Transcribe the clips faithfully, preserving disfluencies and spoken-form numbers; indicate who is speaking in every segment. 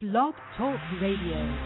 Speaker 1: Blog Talk Radio.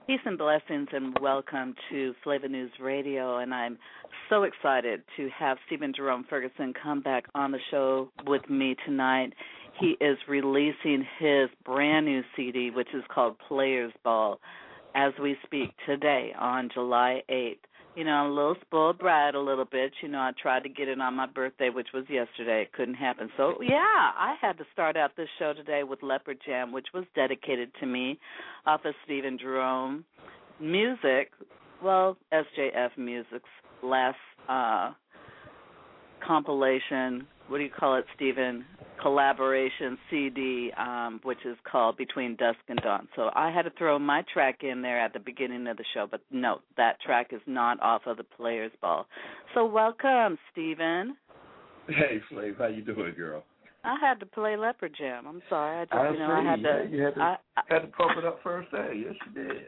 Speaker 2: Peace and blessings, and welcome to Flavor News Radio. And I'm so excited to have Stephen Jerome Ferguson come back on the show with me tonight. He is releasing his brand new C D, which is called Players Ball, as we speak today on July eighth. You know, I'm a little spoiled brat a little bit. You know, I tried to get it on my birthday, which was yesterday. It couldn't happen. So, yeah, I had to start out this show today with Leopard Jam, which was dedicated to me off of Stephen Jerome. Music, well, S J F Music's last uh, compilation, what do you call it, Stephen? Collaboration C D, um, which is called Between Dusk and Dawn. So I had to throw my track in there at the beginning of the show, but no, that track is not off of the Players Ball. So welcome, Stephen.
Speaker 3: Hey, Flav, how you doing, girl?
Speaker 2: I had to play Leopard Jam. I'm sorry. I just,
Speaker 3: I
Speaker 2: you know,
Speaker 3: see.
Speaker 2: I had to.
Speaker 3: Yeah, you had to,
Speaker 2: I, I,
Speaker 3: had to pump it up first day. Yes, you did.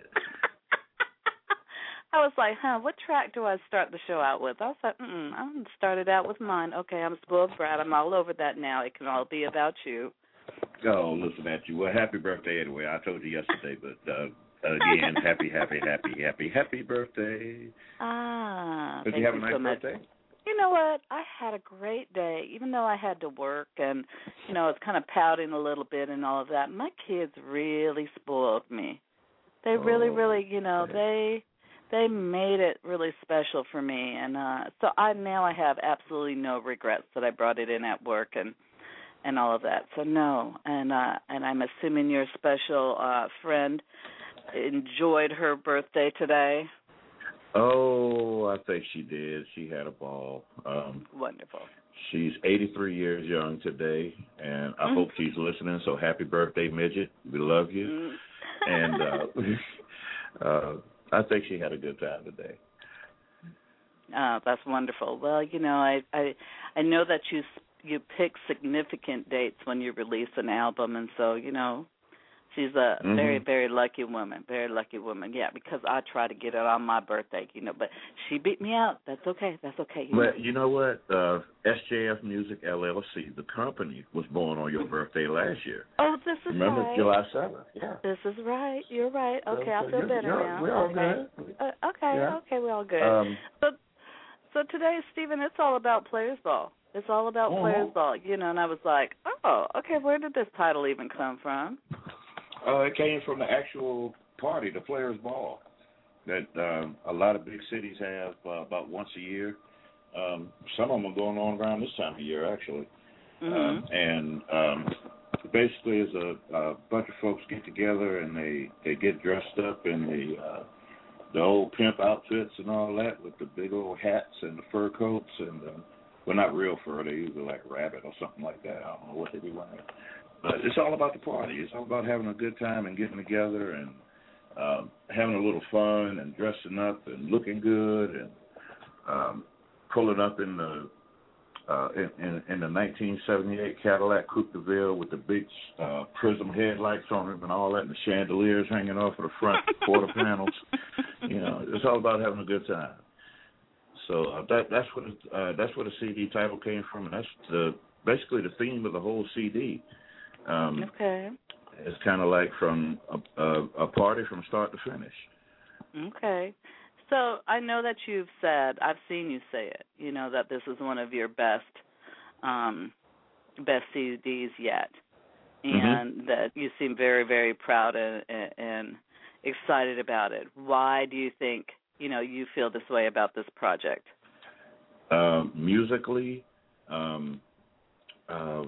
Speaker 2: I was like, huh, what track do I start the show out with? I was like, mm, I'm started out with mine. Okay, I'm spoiled brat. I'm all over that now. It can all be about you.
Speaker 3: Oh, listen at you. Well, happy birthday anyway. I told you yesterday, but uh, again, happy, happy, happy, happy, happy birthday.
Speaker 2: Ah,
Speaker 3: Did
Speaker 2: thank
Speaker 3: you have a
Speaker 2: you
Speaker 3: nice
Speaker 2: so much.
Speaker 3: birthday?
Speaker 2: You know what? I had a great day, even though I had to work and, you know, I was kind of pouting a little bit and all of that. My kids really spoiled me. They really,
Speaker 3: oh,
Speaker 2: really, you know,
Speaker 3: okay.
Speaker 2: they they made it really special for me. And uh, so I now I have absolutely no regrets that I brought it in at work and, and all of that. So no, and uh, and I'm assuming your special uh, friend enjoyed her birthday today.
Speaker 3: Oh, I think she did. She had a ball. Um,
Speaker 2: Wonderful.
Speaker 3: She's eighty-three years young today, and I mm. hope she's listening. So happy birthday, midget. We love you. Mm. and uh, uh, I think she had a good time today.
Speaker 2: Oh, that's wonderful. Well, you know, I I, I know that you you pick significant dates when you release an album, and so, you know, she's a mm-hmm. very, very lucky woman, very lucky woman. Yeah, because I try to get it on my birthday, you know, but she beat me out. That's okay. That's okay.
Speaker 3: You but know? You know what? Uh, S J F Music L L C, the company, was born on your birthday last year.
Speaker 2: Oh, this is
Speaker 3: Remember,
Speaker 2: right.
Speaker 3: July seventh. Yeah.
Speaker 2: This is right. You're right. Okay, so, I feel
Speaker 3: you're,
Speaker 2: better
Speaker 3: you're,
Speaker 2: now.
Speaker 3: We're all
Speaker 2: okay.
Speaker 3: good.
Speaker 2: Uh, okay,
Speaker 3: yeah.
Speaker 2: okay, we're all good.
Speaker 3: Um,
Speaker 2: so, so today, Stephen, it's all about Players Ball. It's all about uh-huh. Players Ball, you know, and I was like, oh, okay, where did this title even come from?
Speaker 3: Uh, it came from the actual party, the Players Ball, that um, a lot of big cities have uh, about once a year. Um, some of them are going on around this time of year, actually.
Speaker 2: Mm-hmm.
Speaker 3: Um, and um, basically, is a, a bunch of folks get together and they, they get dressed up in the uh, the old pimp outfits and all that, with the big old hats and the fur coats and uh, well, not real fur. They usually like rabbit or something like that. I don't know what they be wearing. But it's all about the party. It's all about having a good time and getting together and um, having a little fun and dressing up and looking good and um, pulling up in the uh, in, in, in the nineteen seventy-eight Cadillac Coupe de Ville with the big uh, prism headlights on it and all that, and the chandeliers hanging off of the front quarter panels. You know, it's all about having a good time. So uh, that that's what it, uh, that's where the C D title came from, and that's the basically the theme of the whole C D. Um,
Speaker 2: okay.
Speaker 3: It's kind of like from a, a, a party from start to finish.
Speaker 2: Okay. So I know that you've said, I've seen you say it, you know, that this is one of your best um, best C Ds yet, and mm-hmm. that you seem very, very proud and, and excited about it. Why do you think, you know, you feel this way about this project?
Speaker 3: Um, musically, um, uh,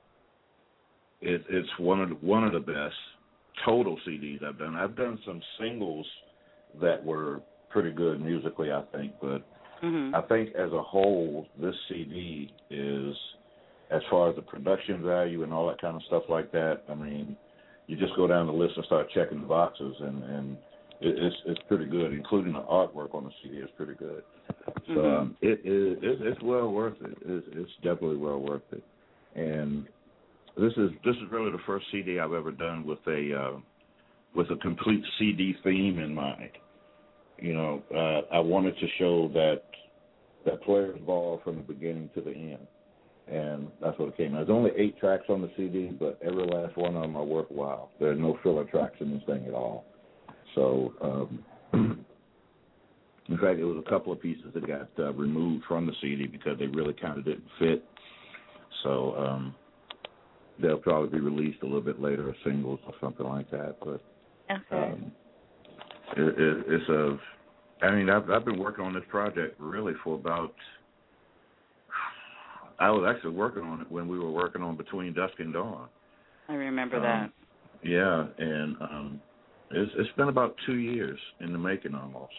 Speaker 3: It, it's one of the, one of the best total C Ds I've done. I've done some singles that were pretty good musically, I think, but mm-hmm. I think as a whole, this C D is, as far as the production value and all that kind of stuff like that, I mean, you just go down the list and start checking the boxes, and, and it, it's it's pretty good, including the artwork on the C D is pretty good. So mm-hmm. um, it is it's, it's well worth it. It's, it's definitely well worth it, and This is this is really the first C D I've ever done with a uh, with a complete C D theme in mind. You know, uh, I wanted to show that that Players Ball from the beginning to the end, and that's what it came. There's only eight tracks on the C D, but every last one of them are worthwhile. There are no filler tracks in this thing at all. So, um, in fact, it was a couple of pieces that got uh, removed from the C D because they really kind of didn't fit. So um, they'll probably be released a little bit later as singles or something like that. But
Speaker 2: okay.
Speaker 3: um, it, it, it's a, I mean, I've, I've been working on this project really for about, I was actually working on it when we were working on Between Dusk and Dawn.
Speaker 2: I remember
Speaker 3: um,
Speaker 2: that.
Speaker 3: Yeah, and um, it's, it's been about two years in the making almost.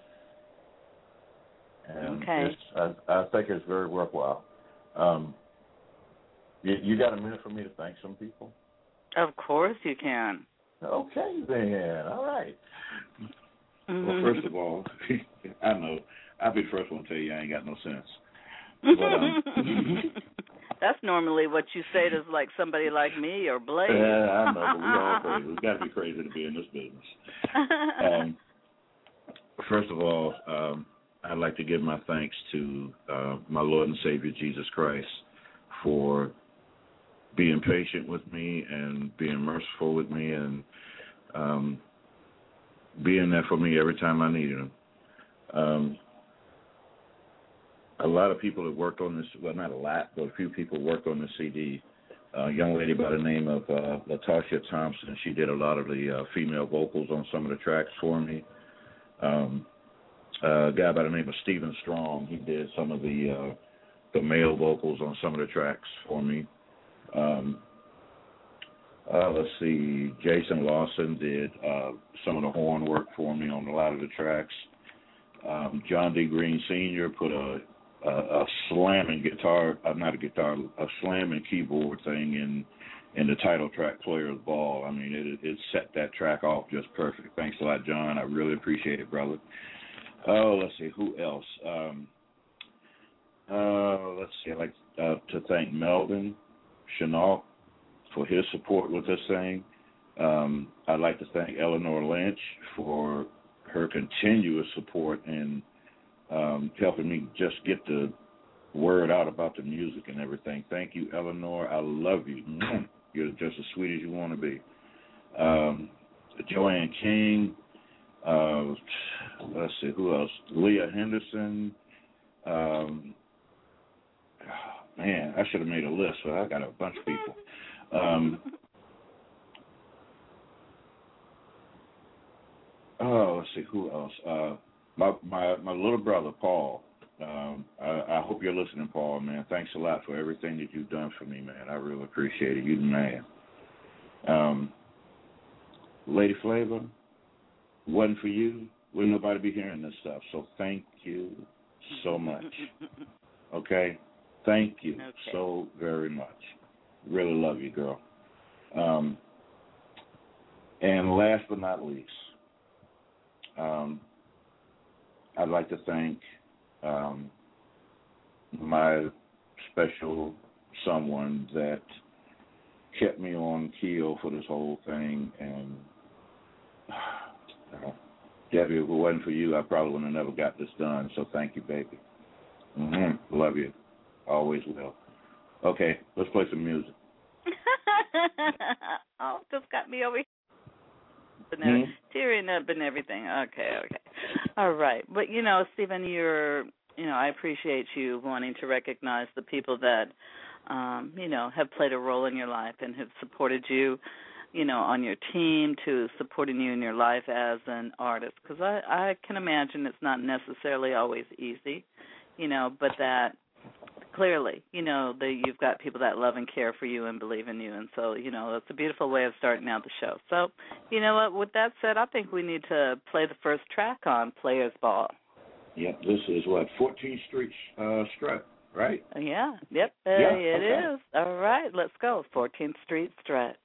Speaker 3: And
Speaker 2: okay.
Speaker 3: It's, I, I think it's very worthwhile. Um, you, you got a minute for me to thank some people?
Speaker 2: Of course you can.
Speaker 3: Okay, then. All right.
Speaker 2: Mm-hmm.
Speaker 3: Well, first of all, I know I'll be the first one to tell you I ain't got no sense. But, um,
Speaker 2: that's normally what you say to like somebody like me or Blake.
Speaker 3: Yeah, I know, but we all crazy. We got to be crazy to be in this business. Um, first of all, um, I'd like to give my thanks to uh, my Lord and Savior Jesus Christ for being patient with me and being merciful with me and um, being there for me every time I needed him. Um, a lot of people have worked on this, well, not a lot, but a few people worked on the C D. A young lady by the name of uh, Latasha Thompson, she did a lot of the uh, female vocals on some of the tracks for me. Um, a guy by the name of Stephen Strong, he did some of the uh, the male vocals on some of the tracks for me. Um, uh, let's see, Jason Lawson did uh, some of the horn work for me on a lot of the tracks. Um, John D. Green Senior put a, a, a slamming guitar, uh, not a guitar, a slamming keyboard thing in in the title track, Player's Ball. I mean, it, it set that track off just perfect. Thanks a lot, John. I really appreciate it, brother. Oh, let's see, who else? Um, uh, let's see, I'd like uh, to thank Melvin Chenault for his support with this thing. Um, I'd like to thank Eleanor Lynch for her continuous support and um, helping me just get the word out about the music and everything. Thank you, Eleanor. I love you. You're just as sweet as you want to be. Um, Joanne King. Uh, let's see, who else? Leah Henderson. Um, man, I should have made a list, but I got a bunch of people. Um, oh, let's see, who else? Uh, my my my little brother, Paul. Um, I, I hope you're listening, Paul, man. Thanks a lot for everything that you've done for me, man. I really appreciate it. You're the man. Um, Lady Flavor, wasn't for you, wouldn't nobody be hearing this stuff. So thank you so much. Okay? Thank you okay. so very much. Really love you, girl. Um, and last but not least, um, I'd like to thank um, my special someone that kept me on keel for this whole thing. And uh, Debbie, if it wasn't for you, I probably would have never got this done. So thank you, baby. Mm-hmm. Love you. Always will. Okay, let's play some music.
Speaker 2: Oh, just got me over here.
Speaker 3: Mm-hmm.
Speaker 2: Tearing up and everything. Okay, okay. All right. But, you know, Stephen, you're, you know, I appreciate you wanting to recognize the people that, um, you know, have played a role in your life and have supported you, you know, on your team, to supporting you in your life as an artist. Because I, I can imagine it's not necessarily always easy, you know, but that clearly, you know, that you've got people that love and care for you and believe in you. And so, you know, that's a beautiful way of starting out the show. So, you know what, with that said, I think we need to play the first track on Player's Ball.
Speaker 3: Yep, this is what, fourteenth Street uh, Strut, right?
Speaker 2: Yeah, yep, uh,
Speaker 3: yeah,
Speaker 2: it
Speaker 3: okay.
Speaker 2: is. All right, let's go, fourteenth Street Strut.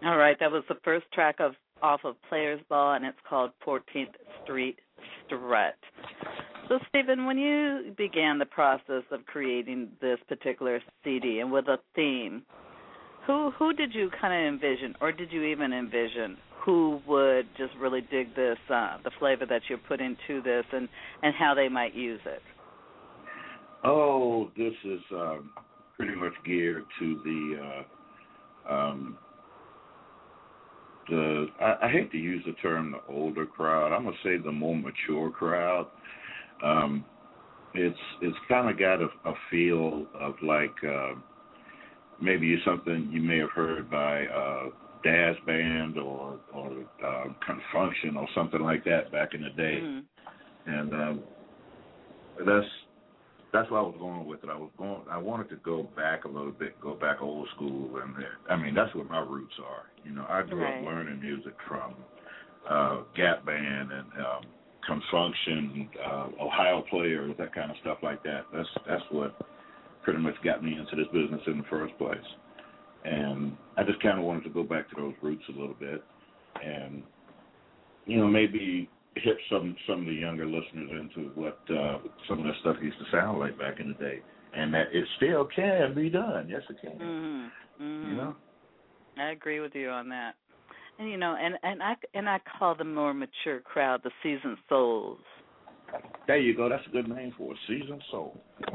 Speaker 2: All right, that was the first track of off of Players Ball, and it's called fourteenth Street Strut. So, Stephen, when you began the process of creating this particular C D and with a theme, who who did you kind of envision, or did you even envision who would just really dig this, uh, the flavor that you put into this, and, and how they might use it?
Speaker 3: Oh, this is um, pretty much geared to the uh, um, the. I, I hate to use the term the older crowd. I'm gonna say the more mature crowd. Um, it's it's kind of got a, a feel of like uh, maybe something you may have heard by uh, Daz Band or or uh, Confunction or something like that back in the day, mm. and um, that's. That's why I was going with it. I was going. I wanted to go back a little bit, go back old school, and I mean that's where my roots are. You know, I grew right. up learning music from uh, Gap Band and um, Confunction, uh, Ohio Players, that kind of stuff like that. That's that's what pretty much got me into this business in the first place. And I just kind of wanted to go back to those roots a little bit, and you know maybe hit some some of the younger listeners into what uh, some of that stuff used to sound like back in the day, and that it still can be done. Yes, it can.
Speaker 2: Mm-hmm. Mm-hmm.
Speaker 3: You know,
Speaker 2: I agree with you on that. And you know, and, and I and I call the more mature crowd the seasoned souls.
Speaker 3: There you go. That's a good name for a seasoned soul.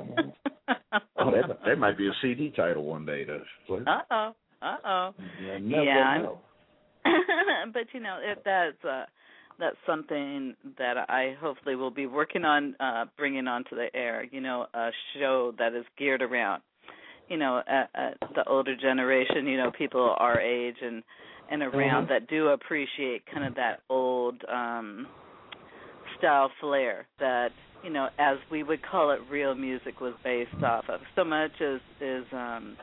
Speaker 3: Oh, that, that might be a C D title one day. Uh
Speaker 2: oh. Uh oh.
Speaker 3: Yeah.
Speaker 2: yeah. But you know, if that's uh, that's something that I hopefully will be working on uh, bringing onto the air, you know, a show that is geared around, you know, uh, uh, the older generation, you know, people our age and, and around mm-hmm. that do appreciate kind of that old um, style flair that, you know, as we would call it, real music was based off of. So much is, is um,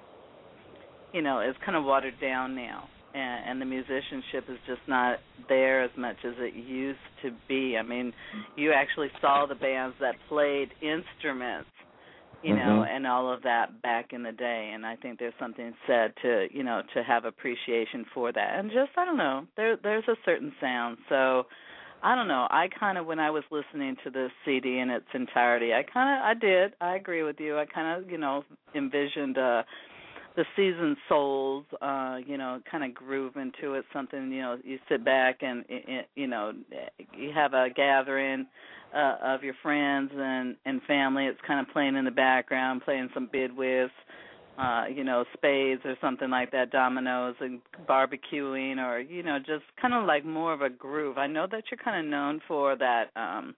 Speaker 2: you know, is kind of watered down now. And, and the musicianship is just not there as much as it used to be. I mean, you actually saw the bands that played instruments, you mm-hmm. know, and all of that back in the day. And I think there's something said to, you know, to have appreciation for that. And just, I don't know, there there's a certain sound. So, I don't know. I kind of, when I was listening to this C D in its entirety, I kind of, I did. I agree with you. I kind of, you know, envisioned uh the seasoned souls, uh, you know, kind of groove into it, something, you know, you sit back and, you know, you have a gathering uh, of your friends and, and family. It's kind of playing in the background, playing some bidwiz, uh, you know, spades or something like that, dominoes, and barbecuing, or, you know, just kind of like more of a groove. I know that you're kind of known for that um,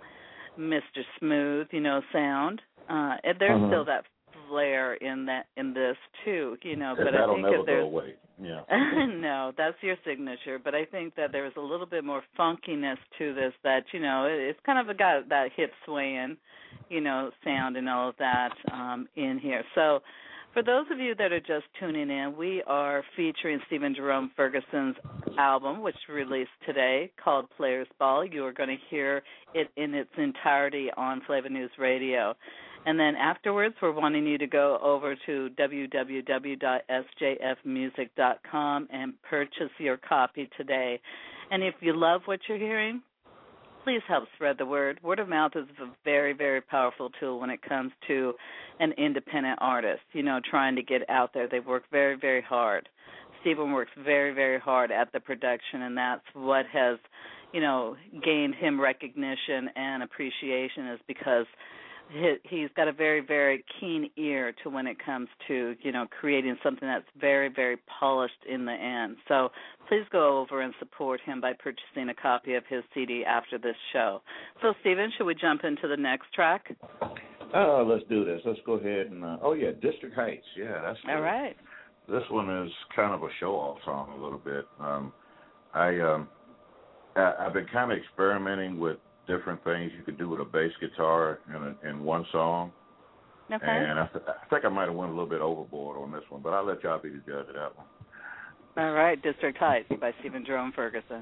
Speaker 2: Mister Smooth, you know, sound. Uh, and there's uh-huh. still that flair in that in this too, you know. But
Speaker 3: that'll
Speaker 2: I think
Speaker 3: never
Speaker 2: if there's
Speaker 3: go away. Yeah.
Speaker 2: No, that's your signature. But I think that there's a little bit more funkiness to this. That you know, it, it's kind of got that hip swaying, you know, sound and all of that um, in here. So, for those of you that are just tuning in, we are featuring Stephen Jerome Ferguson's album, which released today, called Players Ball. You are going to hear it in its entirety on Flavor News Radio. And then afterwards, we're wanting you to go over to w w w dot s j f music dot com and purchase your copy today. And if you love what you're hearing, please help spread the word. Word of mouth is a very, very powerful tool when it comes to an independent artist, you know, trying to get out there. They work very, very hard. Stephen works very, very hard at the production, and that's what has, you know, gained him recognition and appreciation, is because he's got a very, very keen ear to when it comes to, you know, creating something that's very, very polished in the end. So please go over and support him by purchasing a copy of his C D after this show. So, Stephen, should we jump into the next track?
Speaker 3: Oh, let's do this. Let's go ahead and, uh, oh, yeah, District Heights. Yeah, that's good.
Speaker 2: All right.
Speaker 3: This one is kind of a show-off song a little bit. Um, I, um, I, I've been kind of experimenting with different things you could do with a bass guitar in, a, in one song.
Speaker 2: Okay.
Speaker 3: And I, th- I think I might have went a little bit overboard on this one, but I'll let y'all be the judge of that one.
Speaker 2: All right, District Heights by Stephen Jerome Ferguson.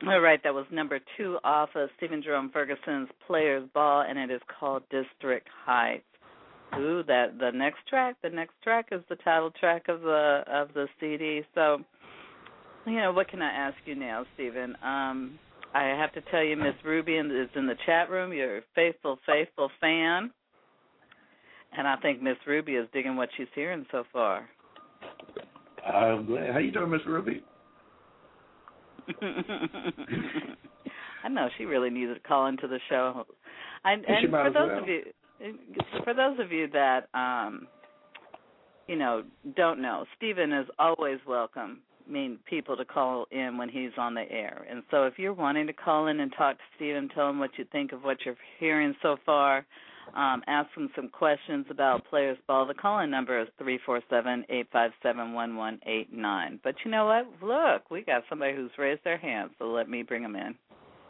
Speaker 2: All right, that was number two off of Stephen Jerome Ferguson's Players Ball, and it is called District Heights. Ooh, that the next track, the next track is the title track of the of the C D. So, you know, what can I ask you now, Stephen? Um, I have to tell you, Miss Ruby is in the chat room. You're a faithful, faithful fan, and I think Miss Ruby is digging what she's hearing so far.
Speaker 3: I'm glad. How you doing, Miss Ruby?
Speaker 2: I know she really needs to call into the show. I, and for those well. of you, for those of you that um, you know don't know, Stephen is always welcome. I mean, people to call in when he's on the air. And so, if you're wanting to call in and talk to Stephen, tell him what you think of what you're hearing so far. Um, ask him some questions about Players Ball. The call-in number is three four seven, eight five seven, one one eight nine. But you know what? Look, we got somebody who's raised their hand, so let me bring them in.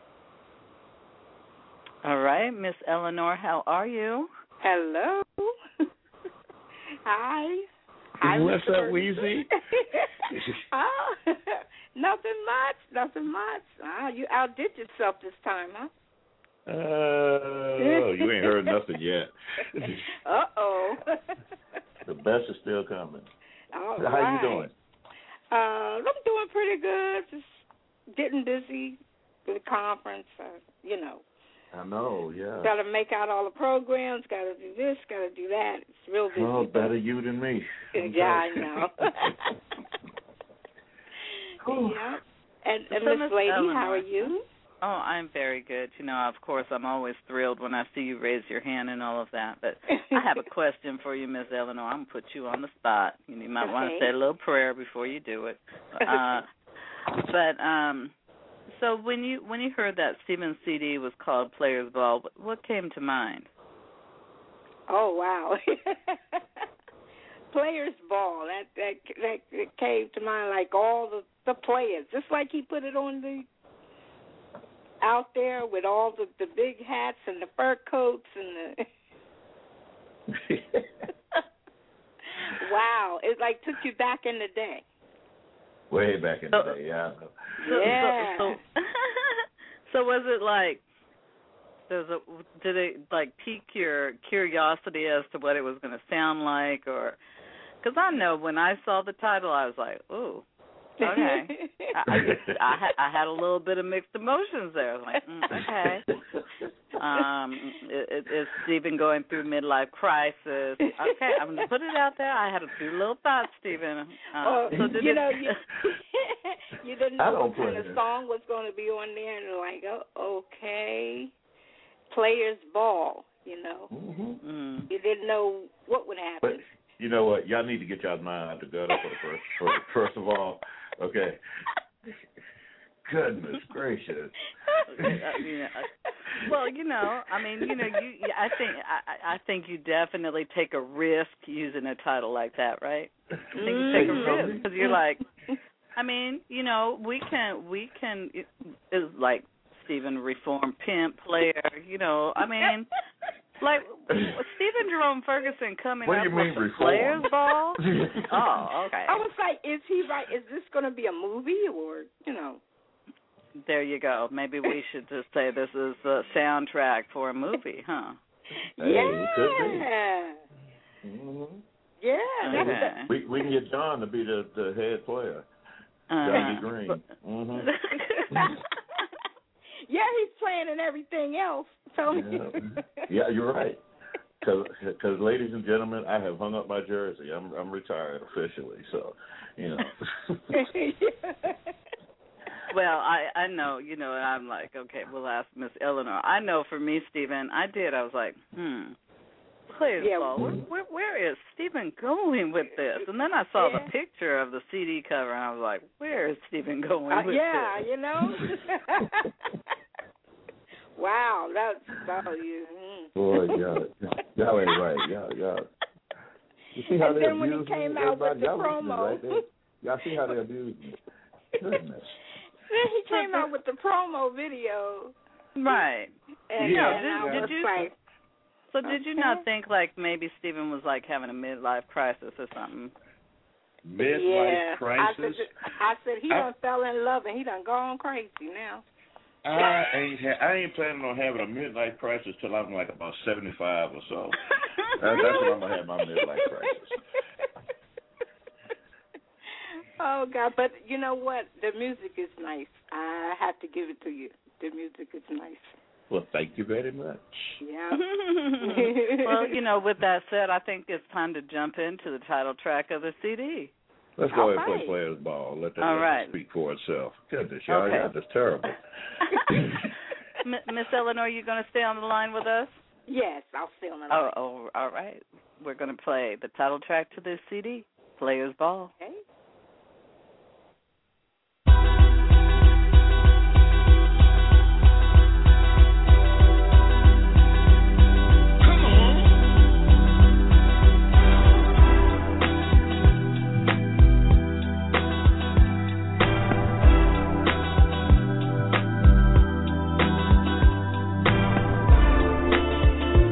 Speaker 2: All right, Miss Eleanor, how are you?
Speaker 4: Hello. Hi. Hi,
Speaker 3: what's up, Weezy?
Speaker 4: Oh, nothing much, nothing much. Oh, you outdid yourself this time, huh?
Speaker 3: Oh, you ain't heard nothing yet.
Speaker 4: Uh-oh.
Speaker 3: The best is still coming.
Speaker 4: All
Speaker 3: How
Speaker 4: right.
Speaker 3: you doing?
Speaker 4: Uh, I'm doing pretty good. Just getting busy with the conference, uh, you know.
Speaker 3: I know, yeah.
Speaker 4: Got to make out all the programs, got to do this, got to do that. It's real busy.
Speaker 3: Oh, better you than me.
Speaker 4: Yeah, I know. Yeah. And, and
Speaker 2: so
Speaker 4: Miss Lady,
Speaker 2: Eleanor,
Speaker 4: how are you?
Speaker 2: Oh, I'm very good. You know, of course, I'm always thrilled when I see you raise your hand and all of that. But I have a question for you, Miss Eleanor. I'm going to put you on the spot. You might
Speaker 4: okay.
Speaker 2: want to say a little prayer before you do it. Uh, but um, so when you when you heard that Stephen's C D was called Players Ball, what, what came to mind?
Speaker 4: Oh, wow. Players Ball. That, that that came to mind like all the, the players. Just like he put it on the out there with all the, the big hats and the fur coats and the wow, it like took you back in the day.
Speaker 3: Way back in the day, yeah.
Speaker 2: So,
Speaker 4: yeah.
Speaker 2: So, so, so was it like does it did it like pique your curiosity as to what it was going to sound like, or because I know when I saw the title I was like, ooh. Okay, I, I, I, had, I had a little bit of mixed emotions there. I was like, mm, okay, um, it, it, it's Stephen going through midlife crisis. Okay, I'm going to put it out there. I had a few little thoughts, Stephen. Uh,
Speaker 4: well,
Speaker 2: so did
Speaker 4: you
Speaker 2: it,
Speaker 4: know, you, you didn't know what kind of
Speaker 3: it.
Speaker 4: song was going to be on there, and like, oh, okay, Players Ball. You know,
Speaker 3: mm-hmm.
Speaker 2: mm.
Speaker 4: you didn't know what would happen.
Speaker 3: But you know what? Y'all need to get y'all's mind out the gutter for the first. For, first of all. Okay. Goodness gracious.
Speaker 2: Well, you know, I mean, you know, you. I think, I, I think you definitely take a risk using a title like that, right? I think you take a risk because you're like, I mean, you know, we can, we can, is like Stephen, reformed pimp player. You know, I mean. Like Stephen Jerome Ferguson coming
Speaker 3: what
Speaker 2: up
Speaker 3: do you
Speaker 2: with
Speaker 3: mean,
Speaker 2: the
Speaker 3: reform?
Speaker 2: Players Ball? Oh, okay.
Speaker 4: I was like, is he right? Is this going to be a movie or, you know?
Speaker 2: There you go. Maybe we should just say this is the soundtrack for a movie, huh?
Speaker 3: Hey,
Speaker 4: yeah.
Speaker 3: It could be. Mm-hmm.
Speaker 4: Yeah.
Speaker 2: Okay.
Speaker 4: That's
Speaker 3: we we can get John to be the, the head player.
Speaker 2: Uh,
Speaker 3: Johnny Green. Mm-hmm.
Speaker 4: Yeah, he's playing in everything else. So
Speaker 3: yeah. yeah, you're right. Because, ladies and gentlemen, I have hung up my jersey. I'm I'm retired officially, so you know.
Speaker 2: Well, I I know, you know, and I'm like, okay, we'll ask Miss Eleanor. I know for me, Stephen, I did. I was like, hmm, Players
Speaker 4: yeah.
Speaker 2: Ball. Where, where where is Stephen going with this? And then I saw
Speaker 4: yeah.
Speaker 2: the picture of the C D cover, and I was like, where is Stephen going
Speaker 4: uh,
Speaker 2: with
Speaker 4: yeah,
Speaker 2: this?
Speaker 4: Yeah, you know. Wow, that's about you. Mm.
Speaker 3: Boy, y'all, y'all ain't right. Y'all, y'all. You see how
Speaker 4: and
Speaker 3: they
Speaker 4: then when
Speaker 3: abuse
Speaker 4: he came
Speaker 3: me?
Speaker 4: out with
Speaker 3: Everybody,
Speaker 4: the
Speaker 3: y'all
Speaker 4: promo.
Speaker 3: right there. Y'all see how they abuse me? Goodness.
Speaker 4: Then he came out with the promo video.
Speaker 2: Right.
Speaker 4: And,
Speaker 3: yeah.
Speaker 4: and I
Speaker 2: Did,
Speaker 4: was
Speaker 2: did you?
Speaker 4: like,
Speaker 2: So
Speaker 4: okay.
Speaker 2: did you not think like maybe Stephen was like having a midlife crisis or something?
Speaker 3: Midlife
Speaker 4: yeah.
Speaker 3: crisis.
Speaker 4: I said, I said he
Speaker 3: I,
Speaker 4: done fell in love and he done gone crazy now.
Speaker 3: I ain't ha- I ain't planning on having a midlife crisis till I'm like about seventy-five or so. That, that's when I'm gonna have my midlife crisis.
Speaker 4: Oh God! But you know what? The music is nice. I have to give it to you. The music is nice.
Speaker 3: Well, thank you very much.
Speaker 4: Yeah.
Speaker 2: Well, you know, with that said, I think it's time to jump into the title track of the C D.
Speaker 3: Let's go
Speaker 4: All
Speaker 3: ahead and
Speaker 4: right.
Speaker 3: play Players Ball. Let that,
Speaker 2: All
Speaker 3: let
Speaker 2: right.
Speaker 3: that speak for itself. Goodness, y'all,
Speaker 2: Okay.
Speaker 3: y'all just terrible.
Speaker 2: M- Miss Eleanor, you going to stay on the line with us?
Speaker 4: Yes, I'll stay on the
Speaker 2: Oh,
Speaker 4: line.
Speaker 2: oh, all right. We're going to play the title track to this C D, Players Ball.
Speaker 4: Okay.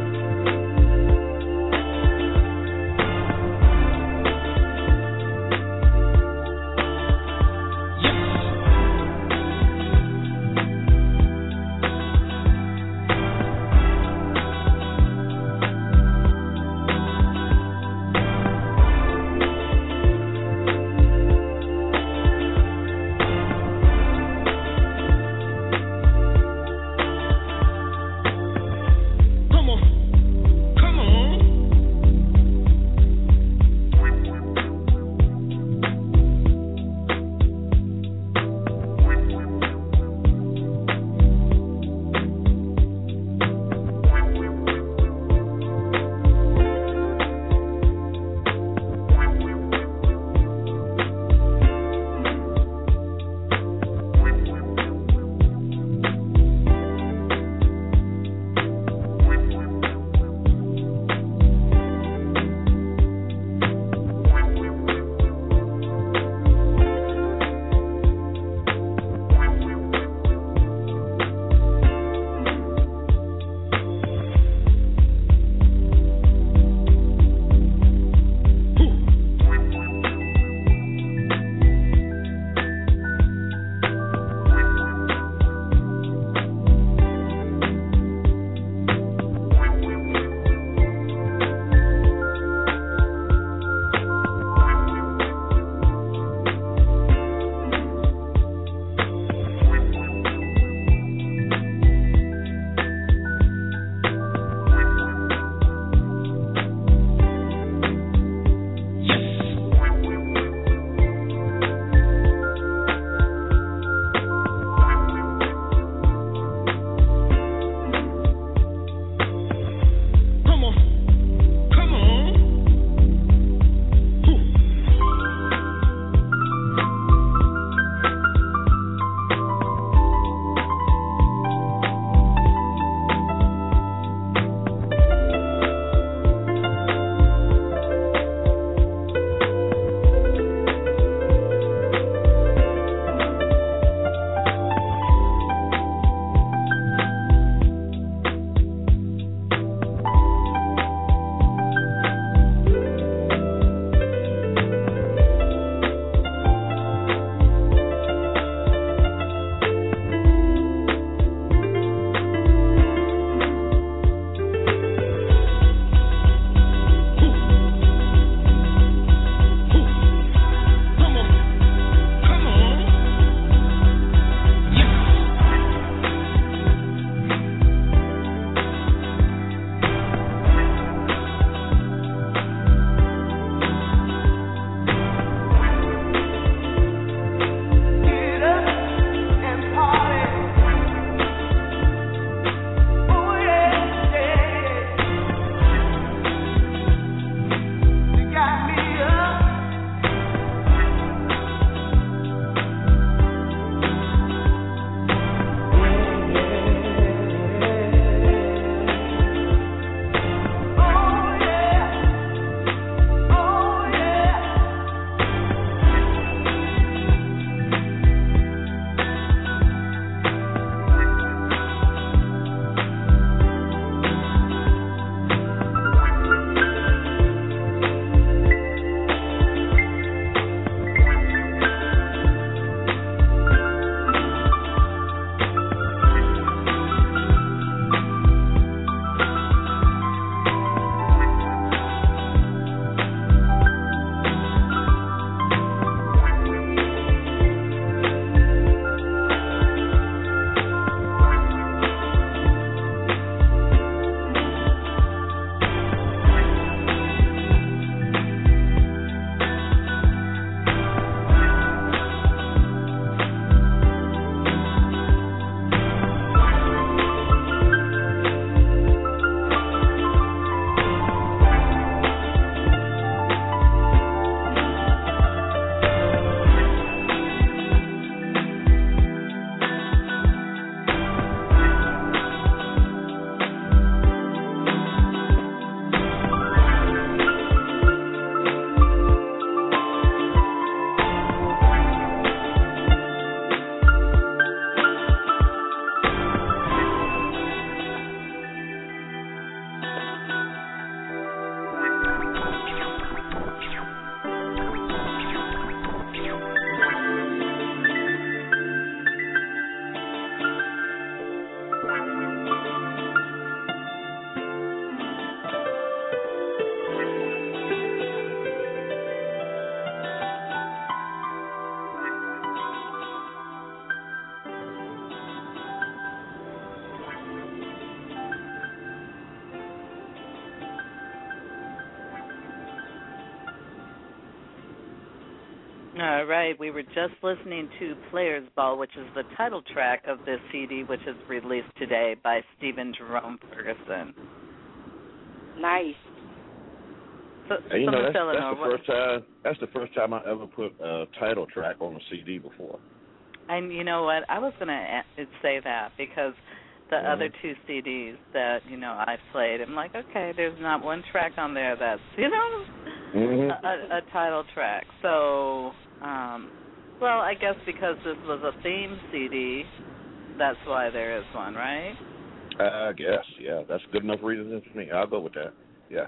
Speaker 5: Thank
Speaker 2: All right. We were just listening to Players Ball, which is the title track of this C D, which is released today by Stephen Jerome Ferguson.
Speaker 4: Nice.
Speaker 2: So,
Speaker 3: And you
Speaker 2: so
Speaker 3: know,
Speaker 2: Miss
Speaker 3: that's,
Speaker 2: Eleanor,
Speaker 3: that's the
Speaker 2: what,
Speaker 3: first time. That's the first time I ever put a title track on a C D before.
Speaker 2: and you know what? I was going to say that because the
Speaker 3: Mm-hmm.
Speaker 2: other two C Ds that, you know, I played, I'm like, okay, there's not one track on there that's, you know,
Speaker 3: Mm-hmm.
Speaker 2: a, a title track. So, um, well, I guess because this was a theme C D, that's why there is one, right?
Speaker 3: I guess, yeah. That's good enough reason for me. I'll go with that. Yeah.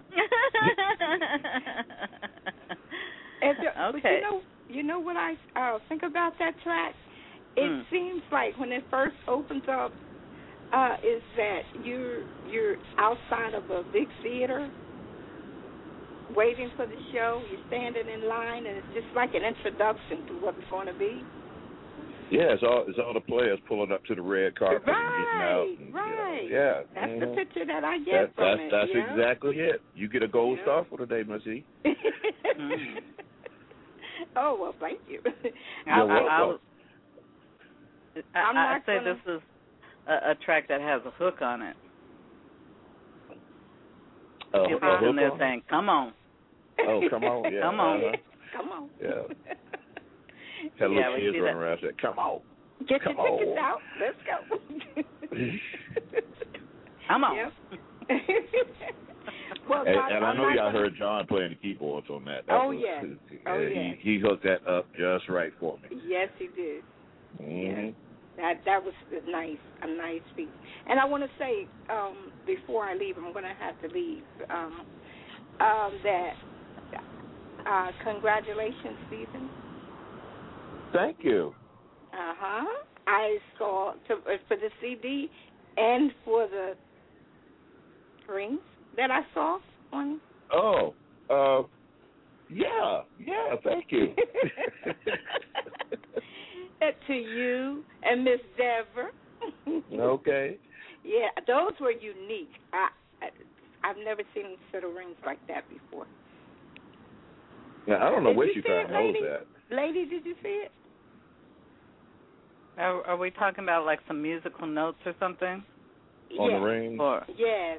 Speaker 4: And the,
Speaker 2: okay.
Speaker 4: But you know, you know what I uh, think about that track? It
Speaker 2: Mm.
Speaker 4: seems like when it first opens up, uh, is that you're you're outside of a big theater, waiting for the show. You're standing in line, and it's just like an introduction to what's going to be.
Speaker 3: Yeah, it's all it's all the players pulling up to the red carpet
Speaker 4: Right,
Speaker 3: and getting out. And,
Speaker 4: right.
Speaker 3: Yeah, yeah.
Speaker 4: That's
Speaker 3: mm-hmm.
Speaker 4: the picture that I get
Speaker 3: that,
Speaker 4: from
Speaker 3: that's,
Speaker 4: it.
Speaker 3: That's
Speaker 4: yeah?
Speaker 3: exactly it. You get a gold
Speaker 4: Yeah.
Speaker 3: star for the day, Missy.
Speaker 2: Mm.
Speaker 4: Oh, well, thank you.
Speaker 2: I,
Speaker 3: You're
Speaker 2: I, I,
Speaker 3: welcome.
Speaker 2: was- I,
Speaker 4: I'm
Speaker 2: I
Speaker 4: not
Speaker 2: say
Speaker 4: gonna-
Speaker 2: this is a, a track that has a hook on it.
Speaker 3: Uh,
Speaker 2: You're
Speaker 3: a
Speaker 2: sitting there
Speaker 3: hook on?
Speaker 2: saying, "Come on."
Speaker 3: Oh, come on, yeah.
Speaker 2: Come on.
Speaker 3: Uh-huh.
Speaker 4: Come on.
Speaker 3: Yeah. Had
Speaker 2: Yeah,
Speaker 3: little
Speaker 2: we
Speaker 3: kids
Speaker 2: see
Speaker 3: running
Speaker 2: that.
Speaker 3: around saying, "Come on."
Speaker 4: Get
Speaker 3: Come
Speaker 4: your tickets
Speaker 3: on.
Speaker 4: out. Let's go.
Speaker 2: Come on.
Speaker 4: Yep. Well,
Speaker 3: And,
Speaker 4: God,
Speaker 3: and I
Speaker 4: I'm
Speaker 3: know
Speaker 4: not
Speaker 3: y'all
Speaker 4: gonna-
Speaker 3: heard John playing the keyboards on that. that
Speaker 4: Oh,
Speaker 3: was,
Speaker 4: yeah.
Speaker 3: uh,
Speaker 4: Oh,
Speaker 3: he,
Speaker 4: yeah.
Speaker 3: he hooked that up just right for me.
Speaker 4: Yes, he did.
Speaker 3: Mm-hmm.
Speaker 4: That that was a nice, a nice piece. And I want to say, um, before I leave, I'm going to have to leave. Um, um, that uh, congratulations, Stephen.
Speaker 3: Thank you.
Speaker 4: Uh huh. I saw to, uh, for the C D and for the rings that I saw on.
Speaker 3: Oh, uh, yeah, yeah. Thank you.
Speaker 4: To you and Miss Dever.
Speaker 3: Okay.
Speaker 4: Yeah, those were unique. I, I I've never seen a set of rings like that before.
Speaker 3: Now I don't know
Speaker 4: Did
Speaker 3: where
Speaker 4: you
Speaker 3: she
Speaker 4: see
Speaker 3: found
Speaker 4: it,
Speaker 3: those
Speaker 4: lady?
Speaker 3: at.
Speaker 4: Lady, did you see it?
Speaker 2: Are, are we talking about like some musical notes or something?
Speaker 3: On
Speaker 4: yes.
Speaker 3: the ring.
Speaker 2: Or
Speaker 4: Yes.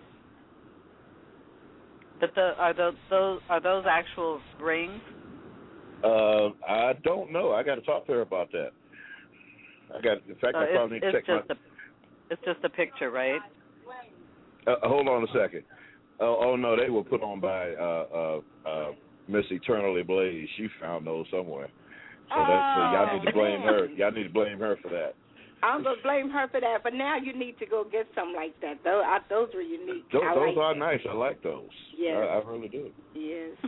Speaker 2: but the are those those are those actual rings?
Speaker 3: Uh, I don't know. I got to talk to her about that. I got. In fact,
Speaker 2: So
Speaker 3: I
Speaker 2: it's,
Speaker 3: probably need to
Speaker 2: it's
Speaker 3: check
Speaker 2: just
Speaker 3: my.
Speaker 2: a it's just a picture, right?
Speaker 3: Uh, hold on a second. Oh, oh no, they were put on by uh, uh, uh, Miss Eternally Blaze. She found those somewhere. So, that, so y'all need to blame
Speaker 4: Oh,
Speaker 3: her.
Speaker 4: man.
Speaker 3: Y'all need to blame her for that.
Speaker 4: I'm gonna blame her for that, but now you need to go get something like that. Those, I, those were unique.
Speaker 3: Those,
Speaker 4: I
Speaker 3: those
Speaker 4: like
Speaker 3: are
Speaker 4: that.
Speaker 3: nice. I like those.
Speaker 4: Yes.
Speaker 3: I, I really do.
Speaker 4: Yes.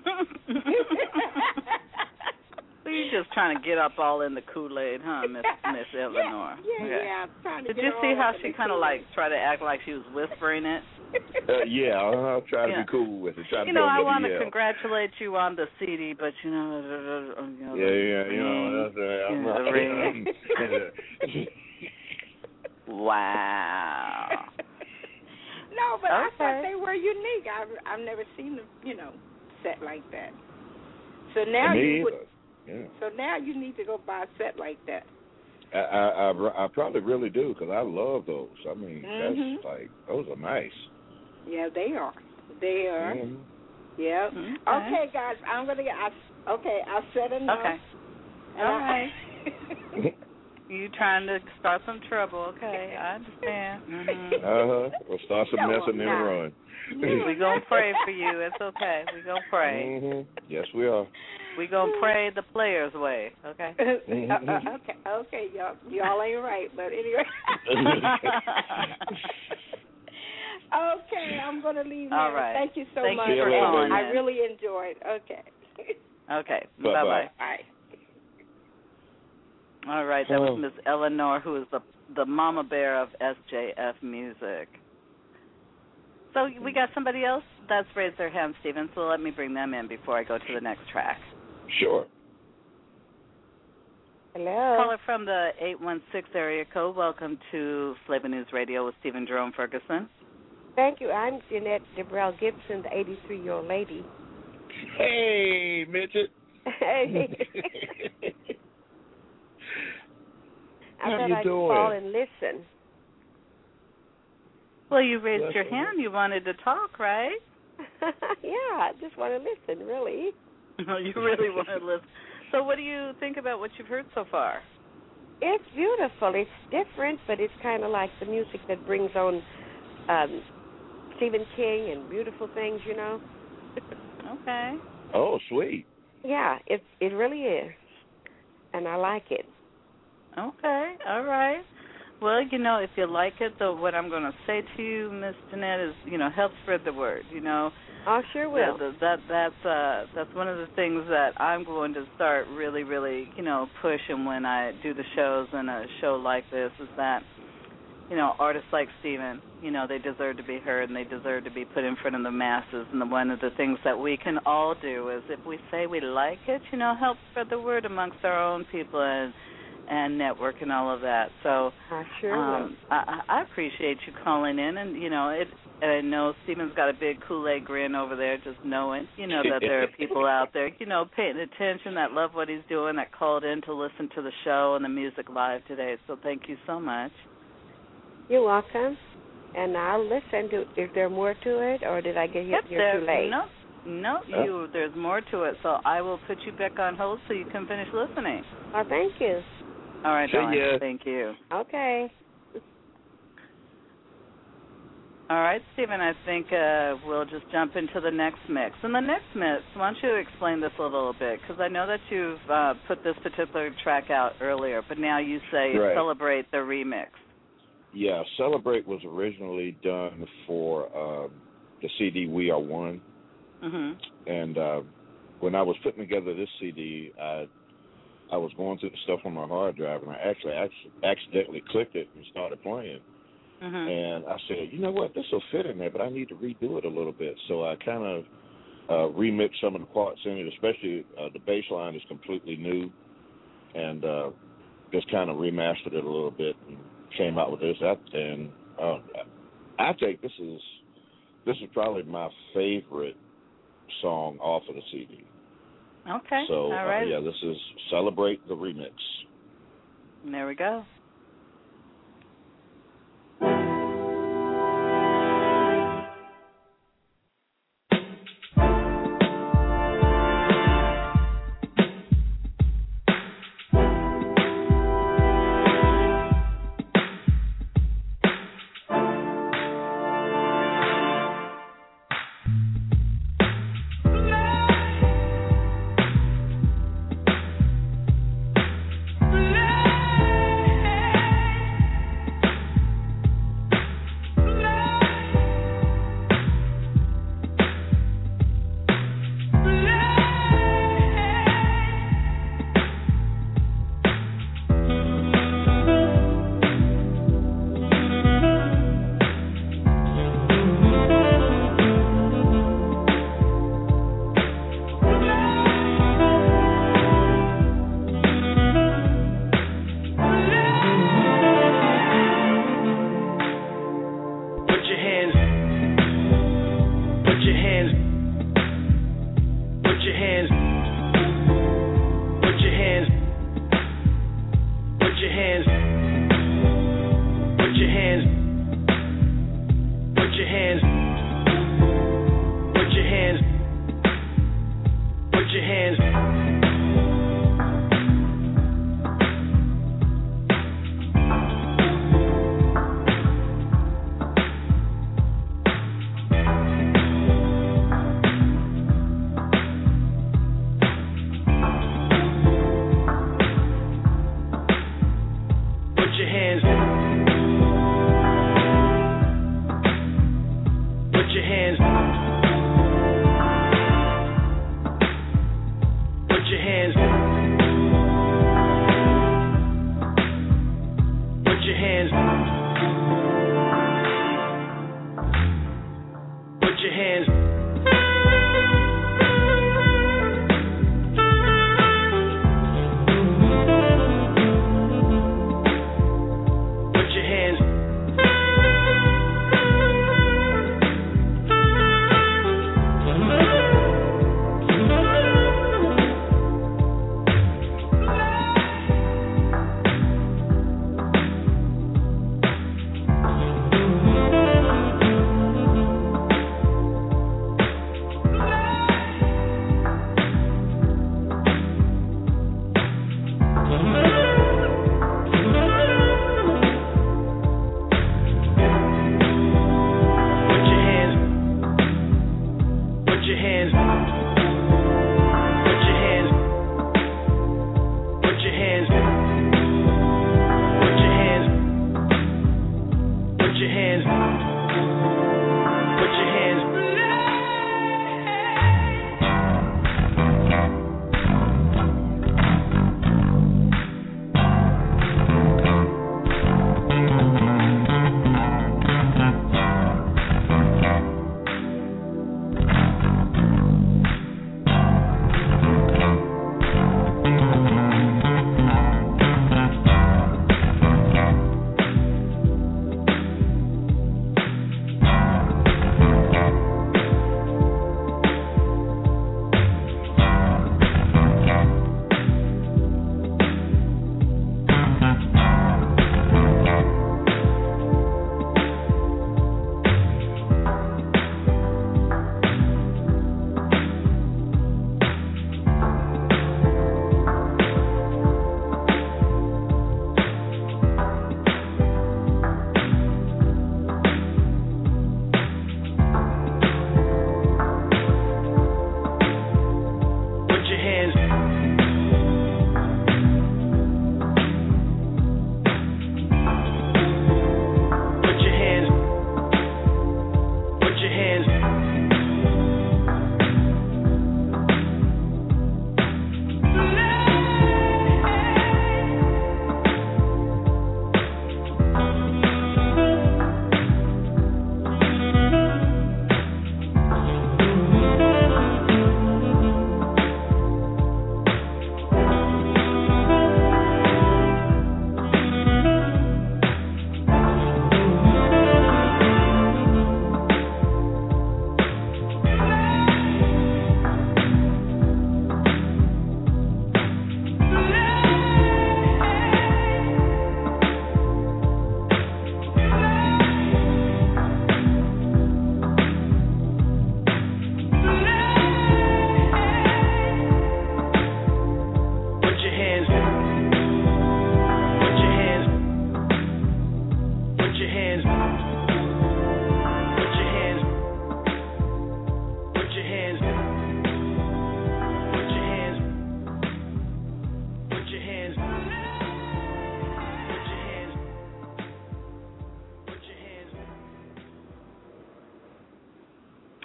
Speaker 2: So you're just trying to get up all in the Kool-Aid, huh, Miss Miss Eleanor?
Speaker 4: Yeah, yeah,
Speaker 2: Okay.
Speaker 4: yeah. I'm trying to
Speaker 2: Did
Speaker 4: get
Speaker 2: you
Speaker 4: all
Speaker 2: see how
Speaker 4: up in
Speaker 2: she
Speaker 4: the
Speaker 2: kind of
Speaker 4: Kool-Aid.
Speaker 2: like tried to act like she was whispering it?
Speaker 3: Uh, yeah, I'll try to
Speaker 2: Yeah.
Speaker 3: be cool with it. Try to
Speaker 2: You know,
Speaker 3: don't
Speaker 2: I
Speaker 3: make
Speaker 2: want
Speaker 3: me
Speaker 2: to
Speaker 3: yell.
Speaker 2: congratulate you on the C D, but you know, uh, you know
Speaker 3: Yeah, yeah, you know,
Speaker 2: ring.
Speaker 3: that's uh, I'm
Speaker 2: Yeah,
Speaker 3: not.
Speaker 2: the ring.
Speaker 3: Yeah.
Speaker 2: Wow.
Speaker 4: No, but I thought
Speaker 2: Okay.
Speaker 4: they were unique. I've I've never seen them, you know, set like that. So now
Speaker 3: Me
Speaker 4: you
Speaker 3: either.
Speaker 4: would.
Speaker 3: Yeah.
Speaker 4: So now you need to go buy a set like that.
Speaker 3: I, I I I probably really do because I love those. I mean,
Speaker 4: Mhm.
Speaker 3: that's like those are nice.
Speaker 4: Yeah, they are. They are.
Speaker 3: Mhm.
Speaker 4: Yep.
Speaker 2: Okay.
Speaker 4: Okay, guys, I'm gonna get. I, okay, I've said enough.
Speaker 2: Okay.
Speaker 4: And
Speaker 2: All
Speaker 4: I-
Speaker 2: right. You trying to start some trouble? Okay, I understand. Mm-hmm.
Speaker 3: Uh huh. We'll start some
Speaker 4: No,
Speaker 3: mess and then
Speaker 4: I'm not.
Speaker 3: run.
Speaker 2: We gonna pray for you. It's okay. We gonna pray.
Speaker 3: Mhm. Yes, we are.
Speaker 2: We gonna pray the players' way. Okay.
Speaker 3: Mm-hmm.
Speaker 4: Uh, uh, okay, okay, y'all, y'all ain't right, but anyway. Okay, I'm gonna leave now.
Speaker 2: All right.
Speaker 4: Thank you so
Speaker 2: Thank
Speaker 4: much.
Speaker 3: you for
Speaker 4: and
Speaker 3: calling
Speaker 4: I
Speaker 2: in.
Speaker 4: really enjoyed. Okay.
Speaker 2: Okay.
Speaker 3: Bye-bye.
Speaker 2: Bye bye.
Speaker 4: Bye.
Speaker 2: All right. That was
Speaker 3: Oh.
Speaker 2: Miss Eleanor, who is the the mama bear of S J F Music. So we got somebody else that's raised their hand, Stephen. So let me bring them in before I go to the next track.
Speaker 3: Sure.
Speaker 4: Hello.
Speaker 2: Caller from the eight one six area code. Welcome to Flavor News Radio with Stephen Jerome Ferguson.
Speaker 5: Thank you. I'm Jeanette DeBrell Gibson, the eighty-three-year-old lady.
Speaker 3: Hey, midget.
Speaker 5: Hey. I
Speaker 3: How
Speaker 5: thought
Speaker 3: you
Speaker 5: I'd
Speaker 3: doing?
Speaker 5: call and listen.
Speaker 2: Well, you raised
Speaker 3: Yes,
Speaker 2: your
Speaker 3: sir.
Speaker 2: hand. You wanted to talk, right?
Speaker 5: Yeah, I just want to listen, really.
Speaker 2: No, you really want to listen. So what do you think about what you've heard so far?
Speaker 5: It's beautiful. It's different, but it's kind of like the music that brings on um, Stephen King and beautiful things, you know.
Speaker 2: Okay.
Speaker 3: Oh, sweet.
Speaker 5: Yeah, it it really is, and I like it.
Speaker 2: Okay. All right. Well, you know, if you like it, though, what I'm going to say to you, Miss Jeanette, is, you know, help spread the word. You know,
Speaker 5: Oh, sure will.
Speaker 2: that, that that's uh that's one of the things that I'm going to start really, really, you know, pushing when I do the shows and a show like this is that, you know, artists like Stephen, you know, they deserve to be heard and they deserve to be put in front of the masses. And the, one of the things that we can all do is if we say we like it, you know, help spread the word amongst our own people and and network and all of that. So
Speaker 5: I sure
Speaker 2: um, I, I appreciate you calling in, and you know, it. And I know Stephen's got a big Kool-Aid grin over there, just knowing, you know, that there are people out there, you know, paying attention, that love what he's doing, that called in to listen to the show and the music live today. So thank you so much.
Speaker 5: will. You're welcome. And I'll listen to. Is there more to it, or did I get here,
Speaker 2: Yep,
Speaker 5: here
Speaker 2: there,
Speaker 5: too late?
Speaker 2: No, no,
Speaker 3: Oh.
Speaker 2: you. There's more to it. So I will put you back on hold so you can finish listening.
Speaker 5: Oh, thank you.
Speaker 2: All right,
Speaker 3: See
Speaker 2: darling.
Speaker 3: ya.
Speaker 2: Thank you.
Speaker 5: Okay.
Speaker 2: All right, Stephen, I think uh, we'll just jump into the next mix. And the next mix, why don't you explain this a little bit? Because I know that you've uh, put this particular track out earlier, but now you say
Speaker 3: Right.
Speaker 2: Celebrate the remix.
Speaker 3: Yeah, Celebrate was originally done for um, the C D We Are One.
Speaker 2: Mm-hmm.
Speaker 3: And uh, when I was putting together this C D, I I was going through the stuff on my hard drive, and I actually ac- accidentally clicked it and started playing.
Speaker 2: Mm-hmm.
Speaker 3: And I said, you know what, this will fit in there, but I need to redo it a little bit. So I kind of uh, remixed some of the parts in it, especially uh, the bass line is completely new, and uh, just kind of remastered it a little bit and came out with this. And uh, I think this is this is probably my favorite song off of the C D.
Speaker 2: Okay.
Speaker 3: So,
Speaker 2: All right.
Speaker 3: uh, yeah, this is Celebrate the Remix.
Speaker 2: And there we go.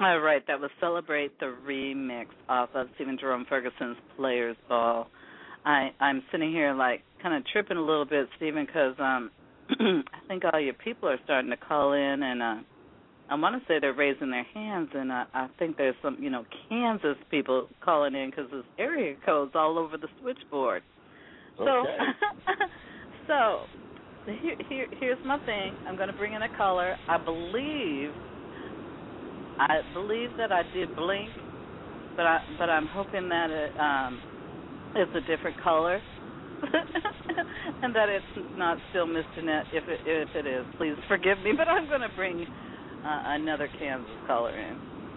Speaker 2: All right, that was Celebrate the Remix off of Stephen Jerome Ferguson's Players Ball. I, I'm sitting here, like, kind of tripping a little bit, Stephen, because um, I think all your people are starting to call in, and uh, I want to say they're raising their hands, and uh, I think there's some, you know, Kansas people calling in because there's area codes all over the switchboard.
Speaker 3: Okay.
Speaker 2: So, so here, here, here's my thing. I'm going to bring in a caller. I believe, I believe that I did blink, but I, but I'm hoping that it um, is a different color, and that it's not still Miss Jeanette. If it, if it is, please forgive me. But I'm going to bring uh, another Kansas caller in.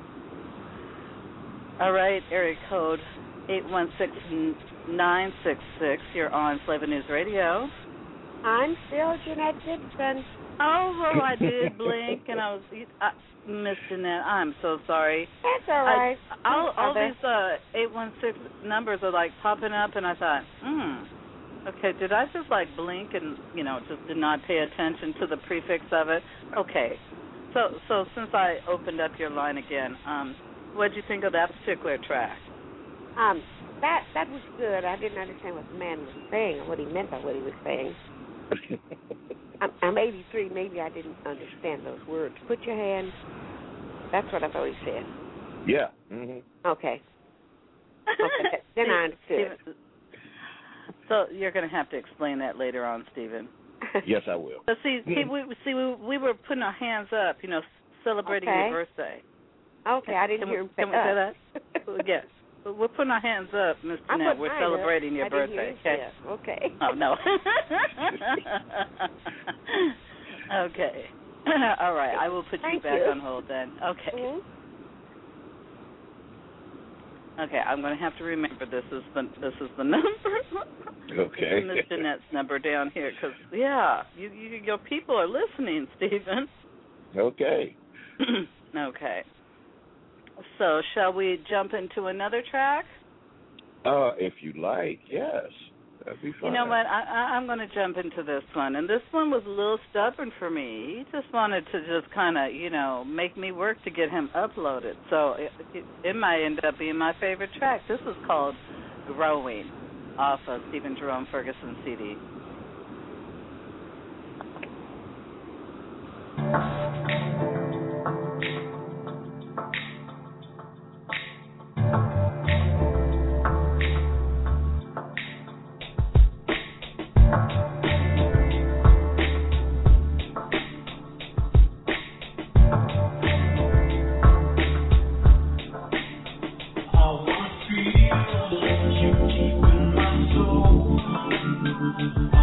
Speaker 2: All right, area code eight one six nine six six. You're on Flavor News Radio.
Speaker 5: I'm still Jeanette Gibson.
Speaker 2: Oh, well, I did blink, and I was uh, Miss Jeanette. I'm so sorry.
Speaker 5: That's all right.
Speaker 2: I, all all these uh, eight one six numbers are like popping up, and I thought, hmm, okay, did I just like blink and you know just did not pay attention to the prefix of it? Okay, so so since I opened up your line again, um, what did you think of that particular track?
Speaker 5: Um, that that was good. I didn't understand what the man was saying or what he meant by what he was saying. I'm, I'm eighty-three. Maybe I didn't understand those words. Put your hand. That's what I thought he said.
Speaker 3: Yeah. Mm-hmm.
Speaker 5: Okay. Okay. Then I understood.
Speaker 2: So you're going to have to explain that later on, Stephen.
Speaker 3: Yes, I will.
Speaker 2: But see, see, we, see, we, we were putting our hands up, you know, celebrating
Speaker 5: okay.
Speaker 2: your birthday.
Speaker 5: Okay, I didn't
Speaker 2: can
Speaker 5: hear
Speaker 2: we,
Speaker 5: him say
Speaker 2: Can we say that? Yes. We're putting our hands up, Miss Jeanette. We're celebrating
Speaker 5: up.
Speaker 2: your
Speaker 5: I
Speaker 2: birthday.
Speaker 5: Okay.
Speaker 2: Okay.
Speaker 5: Okay.
Speaker 2: Oh no. Okay. All right. I will put
Speaker 5: Thank
Speaker 2: you back
Speaker 5: you.
Speaker 2: on hold then. Okay.
Speaker 5: Mm-hmm.
Speaker 2: Okay. I'm going to have to remember this is the this is the number.
Speaker 3: Okay.
Speaker 2: Miss Jeanette's number down here because yeah, you, you your people are listening, Stephen.
Speaker 3: Okay.
Speaker 2: Okay. So, shall we jump into another track?
Speaker 3: Uh, if you like, yes. That'd be fine.
Speaker 2: You know what? I, I, I'm going to jump into this one. And this one was a little stubborn for me. He just wanted to just kind of, you know, make me work to get him uploaded. So, it, it, it might end up being my favorite track. This is called Growing off of Stephen Jerome Ferguson C D.
Speaker 6: You keep in my soul.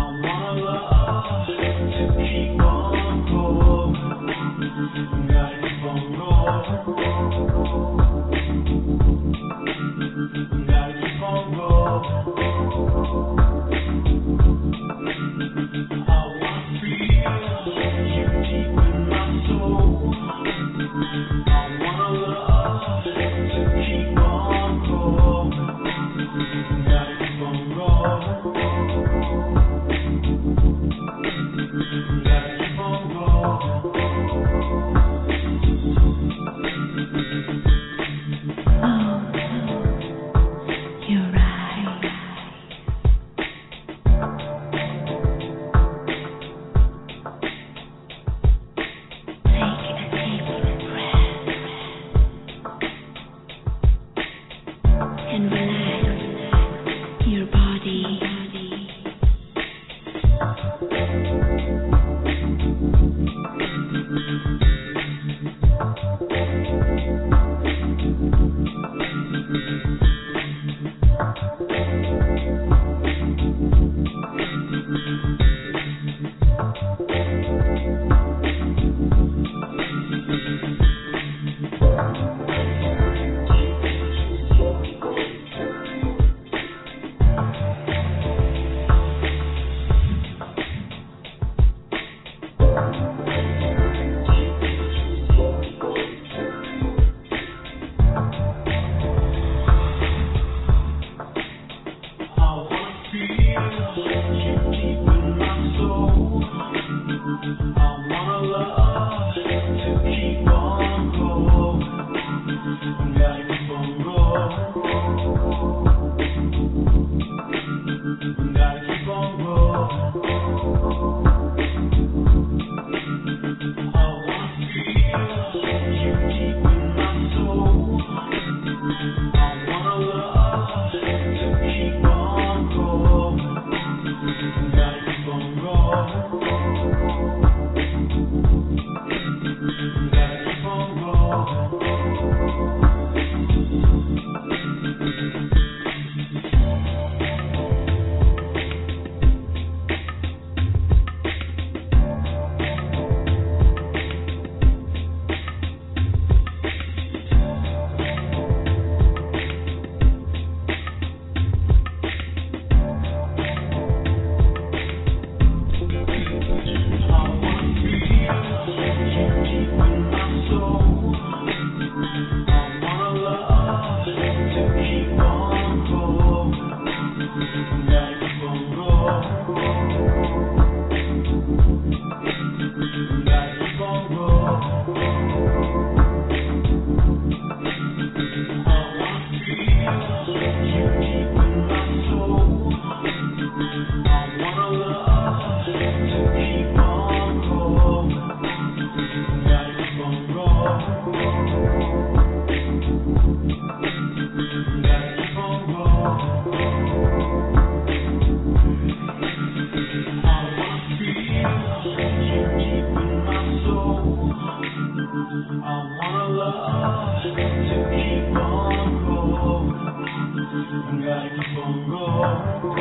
Speaker 6: gotta keep on rolling.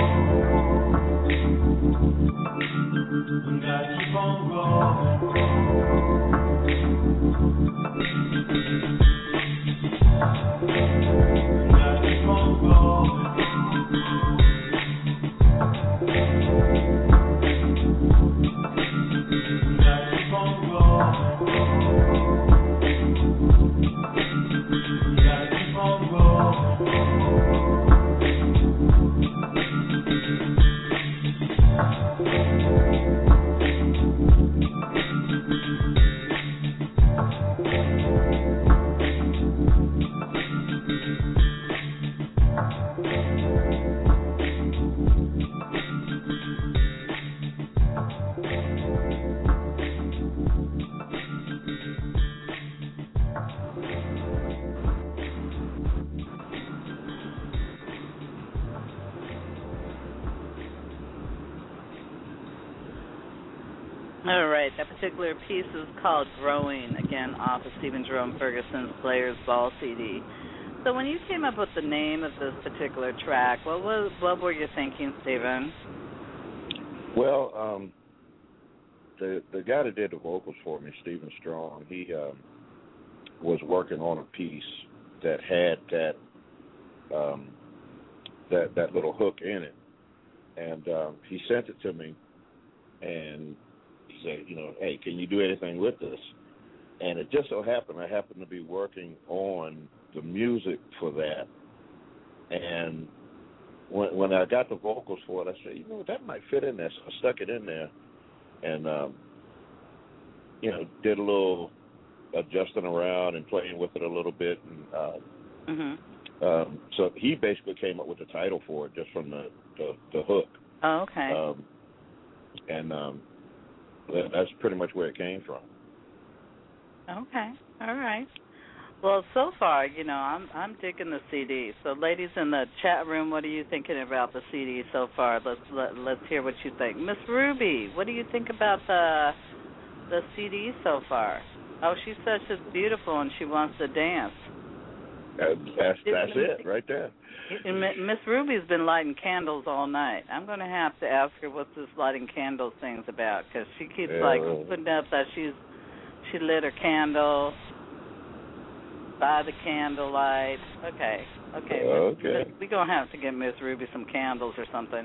Speaker 6: Gotta keep on rolling. Gotta keep on rolling. Gotta keep on rolling. Gotta keep on rolling.
Speaker 2: All right, that particular piece is called Growing, again, off of Stephen Jerome Ferguson's Players Ball C D. So when you came up with the name of this particular track, what was what were you thinking, Stephen?
Speaker 3: Well, um, the the guy that did the vocals for me, Stephen Strong, he um, was working on a piece that had that um, that that little hook in it, and um, he sent it to me, and he said, you know, hey, can you do anything with this? And it just so happened I happened to be working on the music for that, and when when I got the vocals for it, I said, you know, that might fit in there. So I stuck it in there, and um, you know, did a little adjusting around and playing with it a little bit, and uh,
Speaker 2: Mm-hmm.
Speaker 3: um, so he basically came up with the title for it just from the the, the hook.
Speaker 2: Oh, okay.
Speaker 3: Um, and um, that, that's pretty much where it came from.
Speaker 2: Okay. All right. Well, so far, you know, I'm I'm digging the C D. So, ladies in the chat room, what are you thinking about the C D so far? Let's let, let's hear what you think. Miss Ruby, what do you think about the the C D so far? Oh, she says she's beautiful and she wants to dance.
Speaker 3: That's that's, that's it right there.
Speaker 2: Miss Ruby's been lighting candles all night. I'm going to have to ask her what this lighting candles thing's about, because she keeps
Speaker 3: yeah.
Speaker 2: like putting up that she's she lit her candle by the candlelight. Okay, okay.
Speaker 3: Okay.
Speaker 2: We're going to have to get Miss Ruby some candles or something.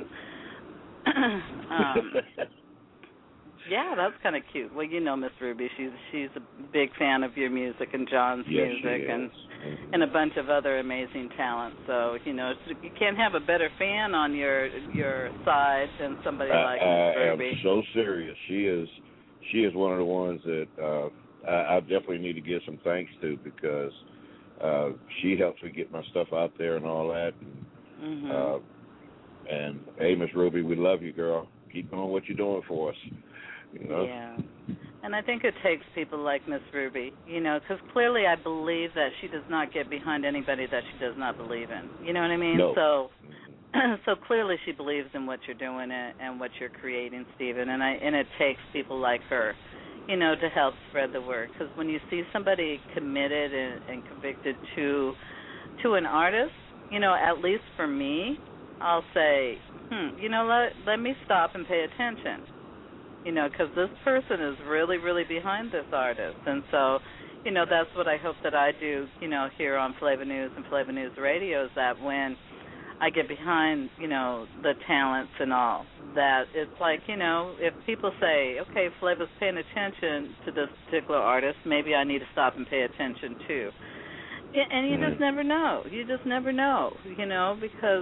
Speaker 2: um, yeah, that's kind of cute. Well, you know Miss Ruby. She's she's a big fan of your music and John's
Speaker 3: yes,
Speaker 2: music
Speaker 3: she
Speaker 2: and
Speaker 3: is.
Speaker 2: and a bunch of other amazing talents. So, you know, you can't have a better fan on your your side than somebody
Speaker 3: I,
Speaker 2: like
Speaker 3: I
Speaker 2: Miss Ruby.
Speaker 3: am so serious. She is she is one of the ones that uh, I, I definitely need to give some thanks to, because uh, she helps me get my stuff out there and all that. And,
Speaker 2: Mm-hmm.
Speaker 3: uh, and hey, Miss Ruby, we love you, girl. Keep doing what you're doing for us. You know?
Speaker 2: Yeah. And I think it takes people like Miss Ruby, you know, because clearly I believe that she does not get behind anybody that she does not believe in. You know what I mean?
Speaker 3: No.
Speaker 2: So so clearly she believes in what you're doing and, and what you're creating, Stephen, and I and it takes people like her, you know, to help spread the word. Because when you see somebody committed and, and convicted to to an artist, you know, at least for me, I'll say, hmm, you know, let let me stop and pay attention. You know, because this person is really, really behind this artist. And so, you know, that's what I hope that I do, you know, here on Flavor News and Flavor News Radio, is that when I get behind, you know, the talents and all, that it's like, you know, if people say, okay, Flavor's paying attention to this particular artist, maybe I need to stop and pay attention too. And you just never know. You just never know, you know, because,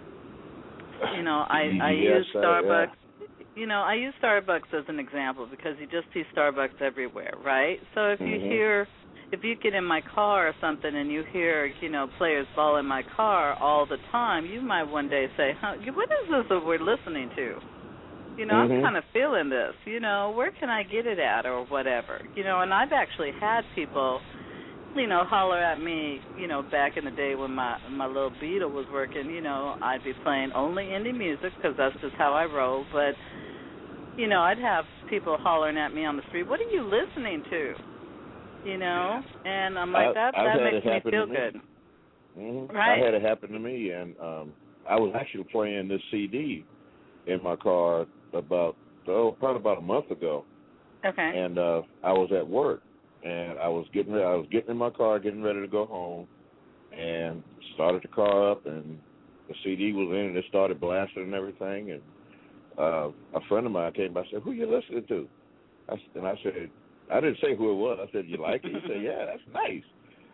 Speaker 2: you know, I, I
Speaker 3: yes,
Speaker 2: use Starbucks.
Speaker 3: Uh, yeah.
Speaker 2: You know, I use Starbucks as an example because you just see Starbucks everywhere, right? So if you
Speaker 3: mm-hmm.
Speaker 2: hear, if you get in my car or something and you hear, you know, Players Ball in my car all the time, you might one day say, huh, what is this that we're listening to? You know,
Speaker 3: mm-hmm.
Speaker 2: I'm kind of feeling this. You know, where can I get it at or whatever? You know, and I've actually had people, you know, holler at me, you know, back in the day when my my little Beetle was working, you know, I'd be playing only indie music because that's just how I roll. But, you know, I'd have people hollering at me on the street, what are you listening to? You know, and I'm like,
Speaker 3: I,
Speaker 2: that
Speaker 3: I've
Speaker 2: that
Speaker 3: had
Speaker 2: makes
Speaker 3: it
Speaker 2: me
Speaker 3: happen
Speaker 2: feel
Speaker 3: to me.
Speaker 2: good.
Speaker 3: Mm-hmm.
Speaker 2: Right.
Speaker 3: I had it happen to me, and um, I was actually playing this C D in my car about oh probably about a month ago.
Speaker 2: Okay.
Speaker 3: And uh, I was at work, and I was getting I was getting in my car, getting ready to go home, and started the car up, and the C D was in, and it started blasting and everything. And uh, a friend of mine came by and said, "Who you listening to?" I, and I said, I didn't say who it was. I said, "You like it?" He said, "Yeah, that's nice."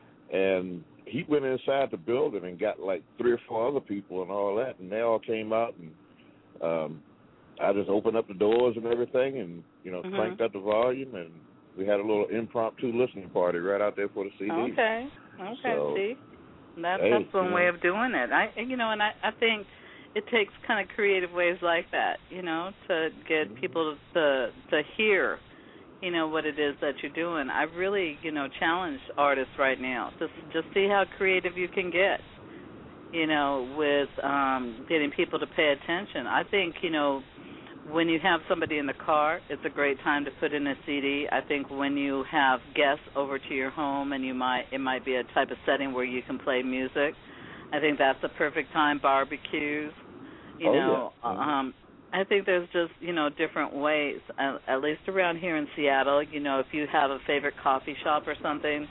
Speaker 3: And he went inside the building and got like three or four other people and all that, and they all came out, and um, I just opened up the doors and everything, and you know,
Speaker 2: mm-hmm.
Speaker 3: cranked up the volume, and we had a little impromptu listening party right out there for the C D.
Speaker 2: Okay, okay,
Speaker 3: so,
Speaker 2: see, that's
Speaker 3: hey,
Speaker 2: that's one
Speaker 3: you know,
Speaker 2: way of doing it. I, you know, and I, I think it takes kind of creative ways like that, you know, to get
Speaker 3: mm-hmm.
Speaker 2: people to to hear, you know, what it is that you're doing. I really, you know, challenge artists right now. Just just see how creative you can get, you know, with um, getting people to pay attention. I think, you know, when you have somebody in the car, it's a great time to put in a C D. I think when you have guests over to your home and you might it might be a type of setting where you can play music, I think that's the perfect time. Barbecues, you
Speaker 3: oh,
Speaker 2: know,
Speaker 3: yeah. mm-hmm.
Speaker 2: um, I think there's just, you know, different ways, at, at least around here in Seattle. You know, if you have a favorite coffee shop or something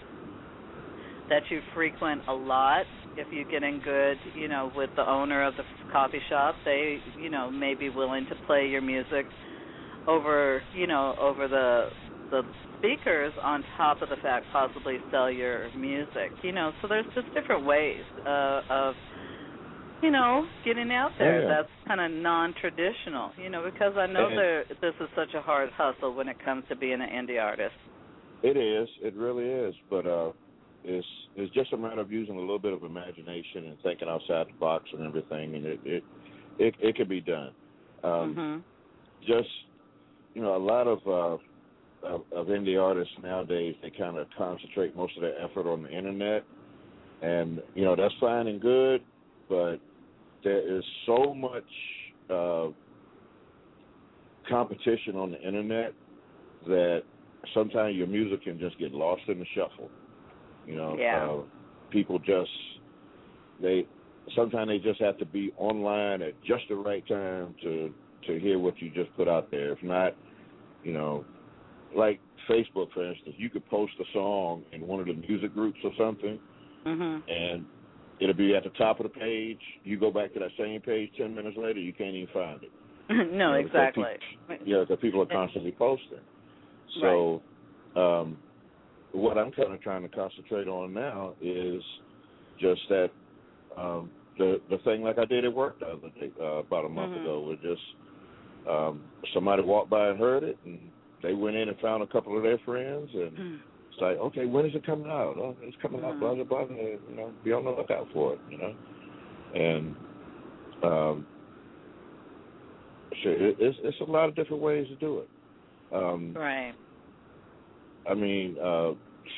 Speaker 2: that you frequent a lot, if you're getting good, you know, with the owner of the coffee shop, they, you know, may be willing to play your music over, you know, over the the speakers on top of the fact possibly sell your music, you know. So there's just different ways uh, of, you know, getting out there.
Speaker 3: Oh, yeah.
Speaker 2: That's kind of non-traditional, you know, because I know
Speaker 3: and
Speaker 2: there this is such a hard hustle when it comes to being an indie artist.
Speaker 3: It is. It really is. But uh, it's it's just a matter of using a little bit of imagination and thinking outside the box and everything, and it it it, it can be done. Um,
Speaker 2: mm-hmm.
Speaker 3: Just, you know, a lot of, uh, of of indie artists nowadays, they kind of concentrate most of their effort on the internet, and you know that's fine and good, but there is so much uh, competition on the internet that sometimes your music can just get lost in the shuffle. You know,
Speaker 2: yeah.
Speaker 3: uh, people just they sometimes they just have to be online at just the right time to to hear what you just put out there. If not, you know, like Facebook, for instance, you could post a song in one of the music groups or something,
Speaker 2: mm-hmm.
Speaker 3: and it'll be at the top of the page. You go back to that same page ten minutes later, you can't even find it.
Speaker 2: no,
Speaker 3: you know,
Speaker 2: exactly.
Speaker 3: People, yeah, because people are constantly posting. So
Speaker 2: right.
Speaker 3: um, what I'm kind of trying to concentrate on now is just that um, the the thing like I did at work the other day, uh, about a month
Speaker 2: mm-hmm.
Speaker 3: ago, was just um, somebody walked by and heard it, and they went in and found a couple of their friends, and mm-hmm. it's like, okay, when is it coming out? Oh, it's coming
Speaker 2: mm-hmm.
Speaker 3: out, blah, blah, blah, you know, be on the lookout for it, you know. And um, shit, it, it's, it's a lot of different ways to do it. Um,
Speaker 2: right.
Speaker 3: I mean, uh,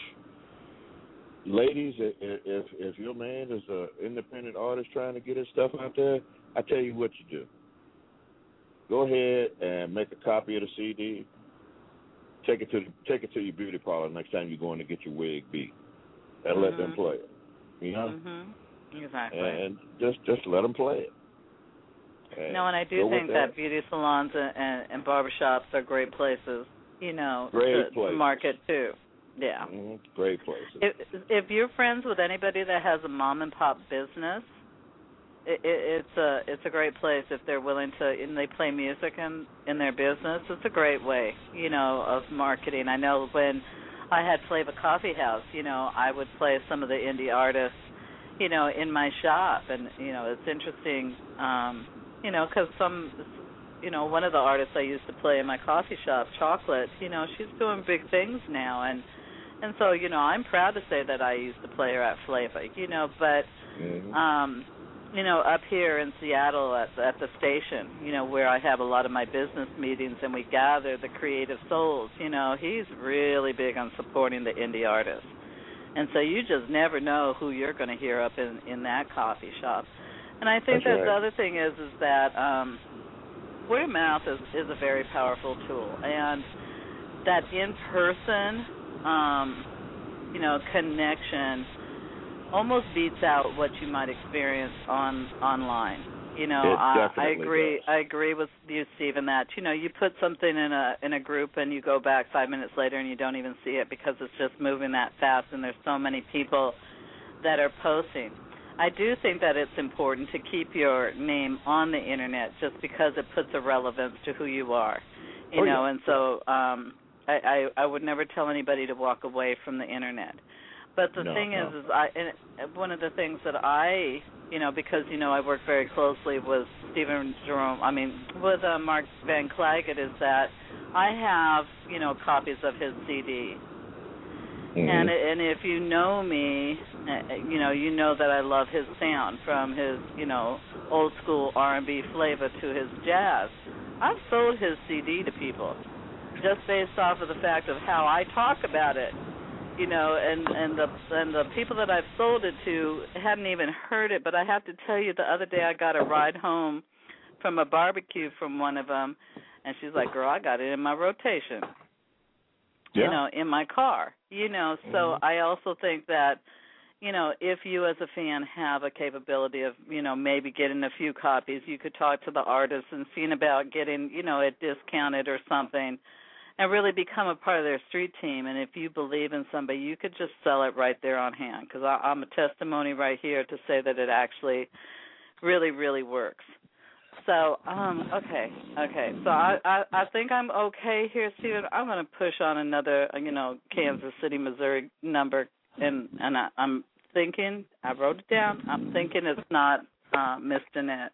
Speaker 3: ladies, if, if if your man is an independent artist trying to get his stuff out there, I tell you what you do. Go ahead and make a copy of the C D. Take it to take it to your beauty parlor next time you're going to get your wig beat, and
Speaker 2: mm-hmm.
Speaker 3: let them play it. You know,
Speaker 2: mm-hmm. exactly.
Speaker 3: And just just let them play it.
Speaker 2: And no, and I do think that. that beauty salons and, and, and barbershops are great places. You know,
Speaker 3: great
Speaker 2: to,
Speaker 3: place.
Speaker 2: to market too. Yeah.
Speaker 3: Mm-hmm. Great places.
Speaker 2: If, if you're friends with anybody that has a mom and pop business, it, it, it's a it's a great place if they're willing to, and they play music in in their business. It's a great way, you know, of marketing. I know when I had Flava Coffee House, you know, I would play some of the indie artists, you know, in my shop, and you know, it's interesting, um, you know, because some. You know, one of the artists I used to play in my coffee shop, Chocolate, you know, she's doing big things now. And and so, you know, I'm proud to say that I used to play her at Flava, you know, but,
Speaker 3: mm-hmm.
Speaker 2: um, you know, up here in Seattle at, at the station, you know, where I have a lot of my business meetings and we gather the creative souls, you know, he's really big on supporting the indie artists. And so you just never know who you're going to hear up in, in that coffee shop. And I think that
Speaker 3: right.
Speaker 2: the other thing is, is that, um, word of mouth is, is a very powerful tool, and that in-person, um, you know, connection almost beats out what you might experience on online. You know,
Speaker 3: It
Speaker 2: uh, I
Speaker 3: definitely
Speaker 2: agree.
Speaker 3: does.
Speaker 2: I agree with you, Stephen. That you know, you put something in a in a group and you go back five minutes later and you don't even see it because it's just moving that fast, and there's so many people that are posting. I do think that it's important to keep your name on the internet just because it puts a relevance to who you are. You
Speaker 3: Oh,
Speaker 2: know,
Speaker 3: yeah.
Speaker 2: and so um, I, I I would never tell anybody to walk away from the internet. But the
Speaker 3: No,
Speaker 2: thing
Speaker 3: no.
Speaker 2: is, is I and one of the things that I, you know, because you know I work very closely with Stephen Jerome, I mean with uh, Mark Van Clagett, is that I have you know copies of his C D,
Speaker 3: Mhm.
Speaker 2: and and if you know me, uh, you know you know that I love his sound, from his you know old school R and B flavor to his jazz. I've sold his C D to people just based off of the fact of how I talk about it. You know, and, and the and the people that I've sold it to hadn't even heard it, but I have to tell you, the other day I got a ride home from a barbecue from one of them, and she's like, "Girl, I got it in my rotation."
Speaker 3: Yeah.
Speaker 2: You know, in my car. You know, so
Speaker 3: Mhm.
Speaker 2: I also think that, you know, if you as a fan have a capability of, you know, maybe getting a few copies, you could talk to the artist and see about getting, you know, it discounted or something, and really become a part of their street team. And if you believe in somebody, you could just sell it right there on hand, because I'm a testimony right here to say that it actually really, really works. So, um, okay, okay. So I, I, I think I'm okay here, Stephen. I'm going to push on another, you know, Kansas City, Missouri number, and, and I, I'm thinking, I wrote it down, I'm thinking it's not uh, Miss Danette.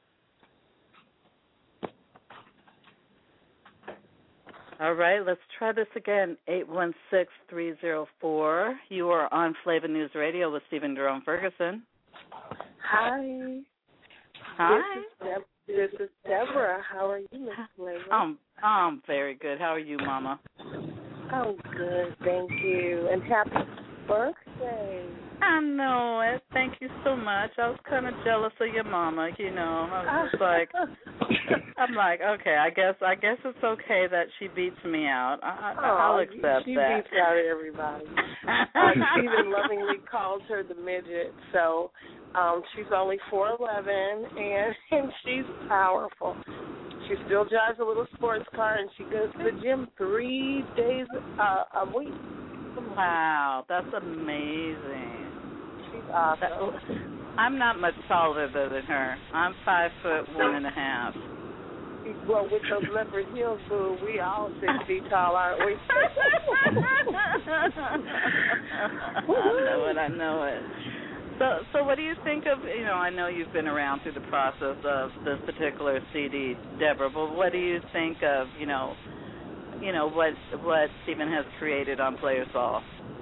Speaker 2: All right, let's try this again. eight one six, three zero four. You are on Flavor News Radio with Stephen Jerome Ferguson.
Speaker 7: Hi.
Speaker 2: Hi.
Speaker 7: This is, Deb- this is Deborah. How are you, Miss Flavor?
Speaker 2: I'm, I'm very good. How are you, Mama?
Speaker 7: I'm good, thank you. And happy birthday.
Speaker 2: I know it. Thank you so much. I was kind of jealous of your mama, you know. I was just like, I'm like, okay, I guess I guess it's okay that she beats me out. I, I, I'll
Speaker 7: Oh,
Speaker 2: accept
Speaker 7: she
Speaker 2: that.
Speaker 7: beats out everybody. uh, Stephen lovingly calls her the midget, so um, she's only four eleven, and, and she's powerful. She still drives a little sports car, and she goes to the gym three days uh, a week.
Speaker 2: Wow, that's amazing.
Speaker 7: She's awesome.
Speaker 2: That, I'm not much taller than her. I'm five foot one and a half.
Speaker 7: Well, with those leopard heels, boo, we all six feet tall, aren't we?
Speaker 2: I know it. I know it. So, so what do you think of? You know, I know you've been around through the process of this particular C D, Deborah. But what do you think of? You know, you know what what Stephen has created on Players Ball.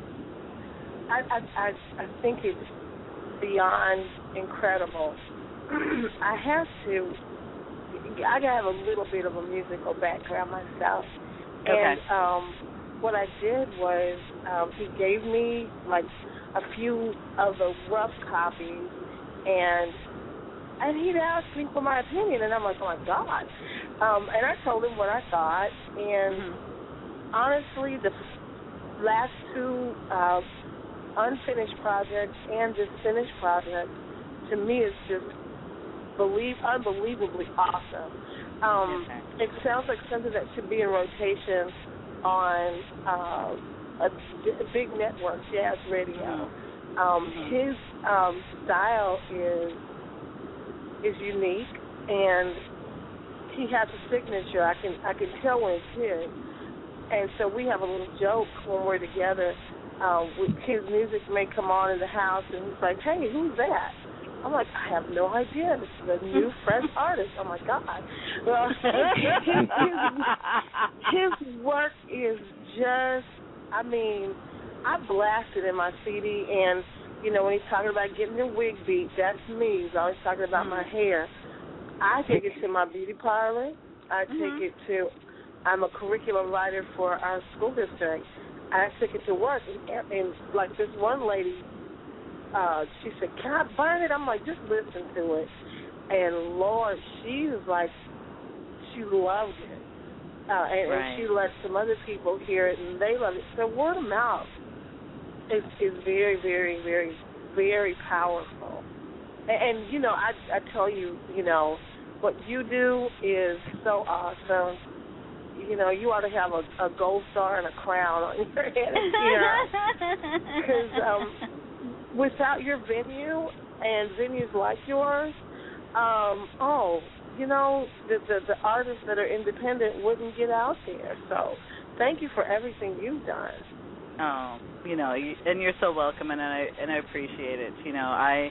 Speaker 7: I I I, I think it's beyond incredible. I have to. I have a little bit of a musical background myself,
Speaker 2: Okay.
Speaker 7: and um, what I did was um, he gave me like a few of the rough copies, and and he'd ask me for my opinion, and I'm like, oh my God, um, and I told him what I thought, and
Speaker 2: Mm-hmm.
Speaker 7: honestly, the last two uh, unfinished projects and this finished project, to me, is just believe unbelievably awesome. Um,
Speaker 2: Okay.
Speaker 7: It sounds like something that should be in rotation on uh, a d- big network, jazz radio. Um,
Speaker 2: Mhm.
Speaker 7: his um, style is is unique, and he has a signature. I can I can tell when it's his. And so we have a little joke when we're together. Um, with his music may come on in the house, and he's like, "Hey, who's that?" I'm like, I have no idea. This is a new, fresh artist. Oh, my God. Well, his, his, his work is just, I mean, I blast it in my C D, and, you know, when he's talking about getting your wig beat, that's me. He's always talking about my hair. I take it to my beauty parlor. I take
Speaker 2: Mm-hmm.
Speaker 7: it to, I'm a curriculum writer for our school district. I took it to work, and, and like this one lady, Uh, she said, can I burn it? I'm like, just listen to it. And, Lord, she was like, she loved it. Uh, and,
Speaker 2: right.
Speaker 7: and she let some other people hear it, and they love it. So word of mouth is, is very, very, very, very powerful. And, and you know, I I tell you, you know, what you do is so awesome. You know, you ought to have a, a gold star and a crown on your head here. Because um, without your venue and venues like yours, um, oh, you know, the, the the artists that are independent wouldn't get out there. So thank you for everything you've done.
Speaker 2: Oh, you know, you, and you're so welcome, and I and I appreciate it. You know, I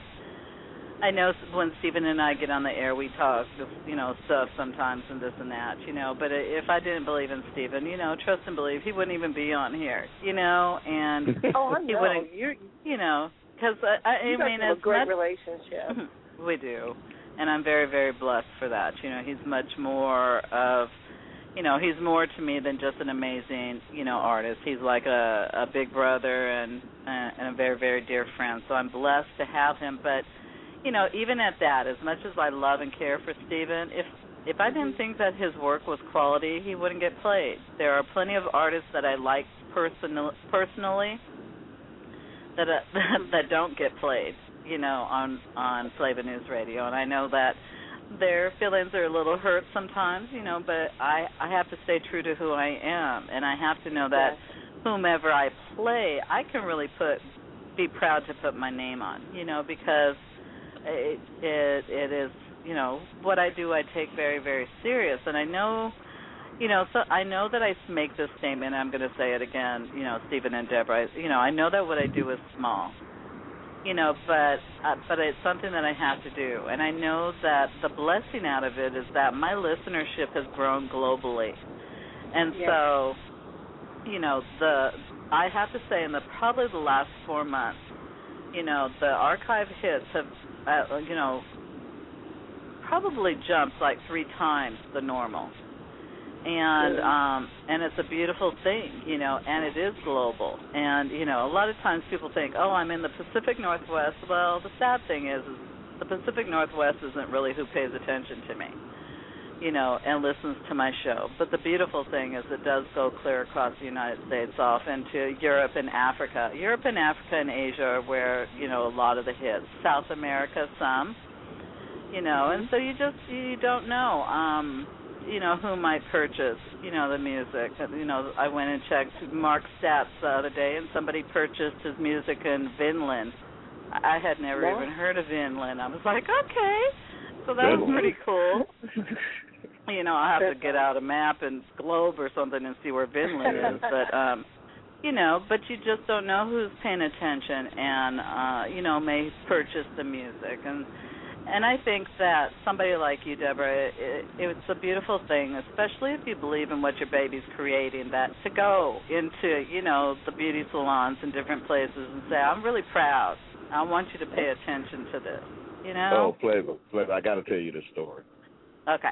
Speaker 2: I know when Stephen and I get on the air, we talk, just, you know, stuff sometimes and this and that, you know. But if I didn't believe in Stephen, you know, trust and believe, he wouldn't even be on here, you know. And
Speaker 7: oh, I know.
Speaker 2: he wouldn't,
Speaker 7: you're,
Speaker 2: you know, because I, I,
Speaker 7: you
Speaker 2: I mean,
Speaker 7: have
Speaker 2: it's
Speaker 7: a great
Speaker 2: much,
Speaker 7: relationship.
Speaker 2: We do, and I'm very, very blessed for that. You know, he's much more of, you know, he's more to me than just an amazing, you know, artist. He's like a, a big brother and and a very, very dear friend. So I'm blessed to have him. But, you know, even at that, as much as I love and care for Stephen, if if I didn't think that his work was quality, he wouldn't get played. There are plenty of artists that I like personal, personally that uh, that don't get played, you know, on on Flavor News Radio, and I know that their feelings are a little hurt sometimes, you know, but I, I have to stay true to who I am, and I have to know that yes. whomever I play, I can really put be proud to put my name on, you know, because it it, it is, you know, what I do I take very, very serious, and I know, you know, so I know that I make this statement, and I'm going to say it again, you know, Stephen and Deborah, you know, I know that what I do is small. You know, but uh, but it's something that I have to do, and I know that the blessing out of it is that my listenership has grown globally, and yes. so, you know, the I have to say in the probably the last four months, you know, the archive hits have, uh, you know, probably jumped like three times the normal. And um, and it's a beautiful thing, you know, and it is global. And, you know, a lot of times people think, oh, I'm in the Pacific Northwest. Well, the sad thing is, is the Pacific Northwest isn't really who pays attention to me, you know, and listens to my show. But the beautiful thing is it does go clear across the United States off into Europe and Africa. Europe and Africa and Asia are where, you know, a lot of the hits. South America, some, you know, and so you just, you don't know. Um you know, who might purchase, you know, the music. You know, I went and checked Mark's stats the other day, and somebody purchased his music in Vinland. I had never yeah. even heard of Vinland. I was like, okay. So that was pretty cool. You know, I'll have to get out a map and globe or something and see where Vinland is. But, um, you know, but you just don't know who's paying attention and, uh, you know, may purchase the music. And And I think that somebody like you, Deborah, it, it's a beautiful thing, especially if you believe in what your baby's creating, that to go into, you know, the beauty salons and different places and say, I'm really proud. I want you to pay attention to this, you know?
Speaker 3: Oh, Flavor, Flavor, I got to tell you this story.
Speaker 2: Okay.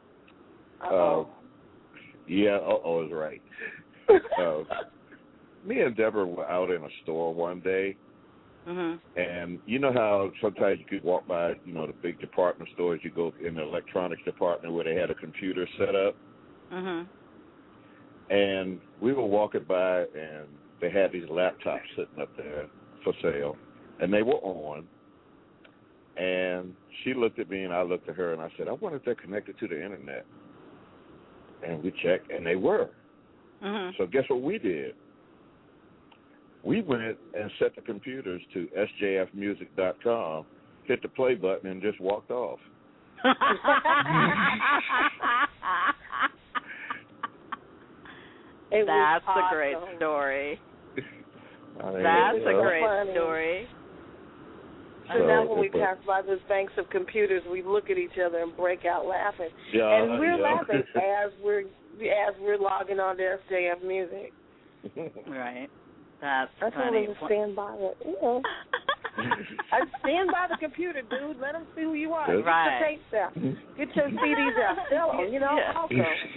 Speaker 3: Uh, yeah, uh-oh is right. uh, me and Deborah were out in a store one day.
Speaker 2: Mm-hmm.
Speaker 3: And you know how sometimes you could walk by, you know, the big department stores, you go in the electronics department where they had a computer set up.
Speaker 2: Mm-hmm.
Speaker 3: And we were walking by, and they had these laptops sitting up there for sale, and they were on. And she looked at me, and I looked at her, and I said, I wonder if they're connected to the Internet. And we checked, and they were.
Speaker 2: Mm-hmm.
Speaker 3: So guess what we did? We went and set the computers to S J F music dot com, hit the play button, and just walked off.
Speaker 2: That's
Speaker 7: awesome.
Speaker 2: a great story.
Speaker 3: I mean,
Speaker 2: That's
Speaker 3: you
Speaker 2: a
Speaker 3: know,
Speaker 2: great
Speaker 7: funny.
Speaker 2: story.
Speaker 7: So, so now when we
Speaker 3: a,
Speaker 7: pass by those banks of computers, we look at each other and break out laughing.
Speaker 3: Yeah,
Speaker 7: and we're
Speaker 3: yeah.
Speaker 7: laughing as we're as we're logging on to S J F Music.
Speaker 2: Right. That's
Speaker 7: I
Speaker 2: funny.
Speaker 7: told him to stand by it. You know. I stand by the computer, dude. Let them see who you are. Get
Speaker 2: right.
Speaker 7: the tapes out. Get your C Ds out. Sell them, you know,
Speaker 2: yeah.
Speaker 7: also.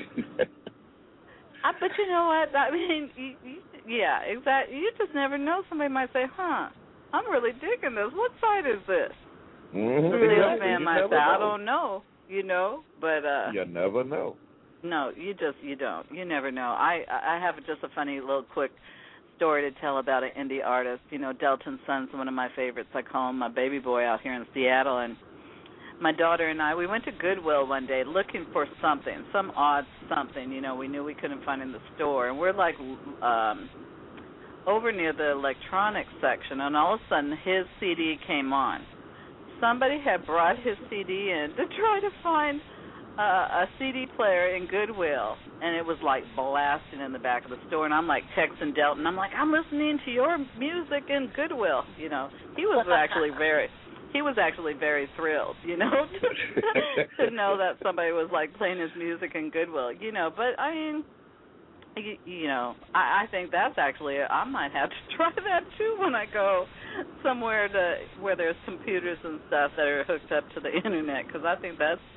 Speaker 2: Uh, but you know what? I mean, you, you, yeah, exactly. You just never know. Somebody might say, huh, I'm really digging this. What site is this?
Speaker 3: Mm-hmm.
Speaker 2: Somebody else
Speaker 3: Exactly.
Speaker 2: man
Speaker 3: You
Speaker 2: might
Speaker 3: never
Speaker 2: say, I
Speaker 3: know.
Speaker 2: don't know, you know, but... uh
Speaker 3: You never know.
Speaker 2: No, you just, you don't. You never know. I I have just a funny little quick story to tell about an indie artist. You know, Delton Sun's one of my favorites. I call him my baby boy out here in Seattle. And my daughter and I, we went to Goodwill one day looking for something, some odd something. You know, we knew we couldn't find in the store. And we're like um, over near the electronics section, and all of a sudden his C D came on. Somebody had brought his C D in to try to find uh, a C D player in Goodwill, and it was like blasting in the back of the store. And I'm like texting Delton. I'm like, I'm listening to your music in Goodwill. You know, he was actually very, he was actually very thrilled. You know, to, to know that somebody was like playing his music in Goodwill. You know, but I mean, you, you know, I, I think that's actually, I might have to try that too when I go somewhere to where there's computers and stuff that are hooked up to the internet, because I think that's,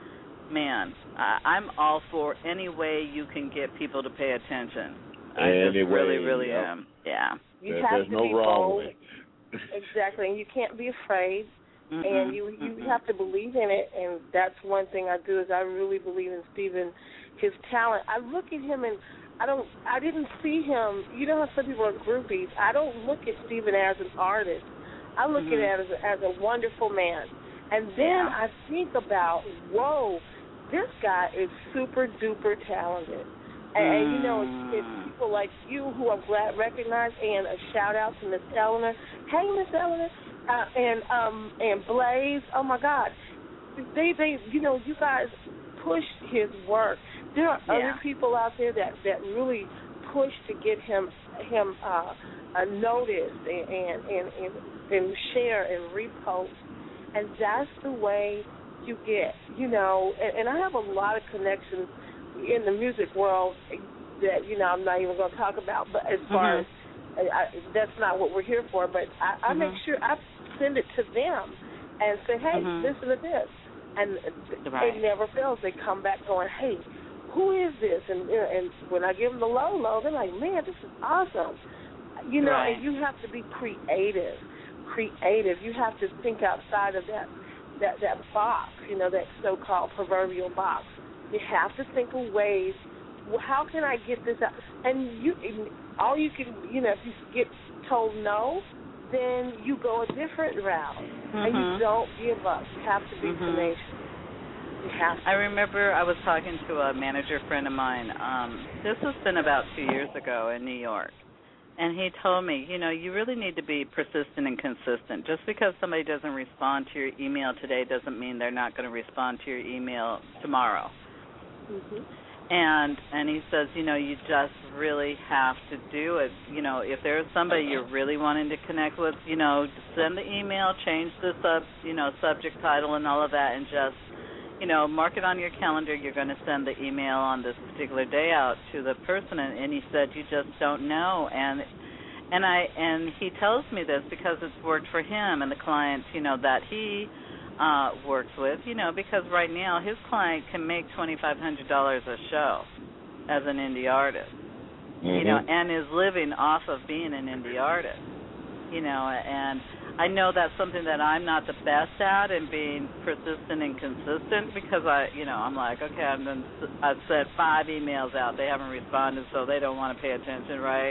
Speaker 2: man, I, I'm all for any way you can get people to pay attention. I
Speaker 3: Any
Speaker 2: just
Speaker 3: way,
Speaker 2: really, really
Speaker 3: yep.
Speaker 2: am. Yeah.
Speaker 7: You
Speaker 3: There-
Speaker 7: have
Speaker 3: there's
Speaker 7: to
Speaker 3: no
Speaker 7: be
Speaker 3: wrong
Speaker 7: bold.
Speaker 3: way.
Speaker 7: Exactly, and you can't be afraid.
Speaker 2: Mm-mm.
Speaker 7: And you you
Speaker 2: Mm-mm.
Speaker 7: have to believe in it, and that's one thing I do is I really believe in Stephen, his talent. I look at him and I don't I didn't see him. You know how some people are groupies. I don't look at Stephen as an artist. I look
Speaker 2: Mhm.
Speaker 7: at him as a, as a wonderful man. And then
Speaker 2: Yeah.
Speaker 7: I think about, whoa, this guy is super duper talented. And, and you know, it's, it's people like you who I'm glad recognize, and a shout out to Miss Eleanor. Hey, Miss Eleanor, uh, and um and Blaze. Oh my God, they they you know you guys push his work. There are
Speaker 2: Yeah.
Speaker 7: other people out there that that really push to get him him uh, uh, noticed and and, and and and share and repost, and that's the way you get, you know. And, and I have a lot of connections in the music world that, you know, I'm not even going to talk about, but as far
Speaker 2: Mm-hmm.
Speaker 7: as I, that's not what we're here for. But I, I
Speaker 2: Mm-hmm.
Speaker 7: make sure I send it to them and say, hey,
Speaker 2: Mm-hmm.
Speaker 7: listen to this, and
Speaker 2: Right.
Speaker 7: it never fails. They come back going, hey, who is this? And you know, and when I give them the low low, they're like, man, this is awesome. You know,
Speaker 2: Right.
Speaker 7: and you have to be creative. Creative. You have to think outside of that that that box, you know, that so-called proverbial box. You have to think of ways. Well, how can I get this out? And you, all you can, you know, if you get told no, then you go a different route,
Speaker 2: Mm-hmm.
Speaker 7: and you don't give up. You have to be
Speaker 2: Mhm.
Speaker 7: tenacious. You have to.
Speaker 2: I remember I was talking to a manager friend of mine. Um, this has been about two years ago in New York. And he told me, you know, you really need to be persistent and consistent. Just because somebody doesn't respond to your email today doesn't mean they're not going to respond to your email tomorrow.
Speaker 7: Mm-hmm.
Speaker 2: And and he says, you know, you just really have to do it. You know, if there's somebody you're really wanting to connect with, you know, send the email, change the sub, you know, subject title and all of that, and just, you know, mark it on your calendar. You're going to send the email on this particular day out to the person. And, and he said, you just don't know. And and I and he tells me this because it's worked for him and the clients, you know, that he uh, works with. You know, because right now his client can make twenty-five hundred dollars a show as an indie artist.
Speaker 3: Mm-hmm.
Speaker 2: You know, and is living off of being an indie artist. You know, and I know that's something that I'm not the best at, in being persistent and consistent, because I, you know, I'm like, okay, I've done, I've sent five emails out, they haven't responded, so they don't want to pay attention, right?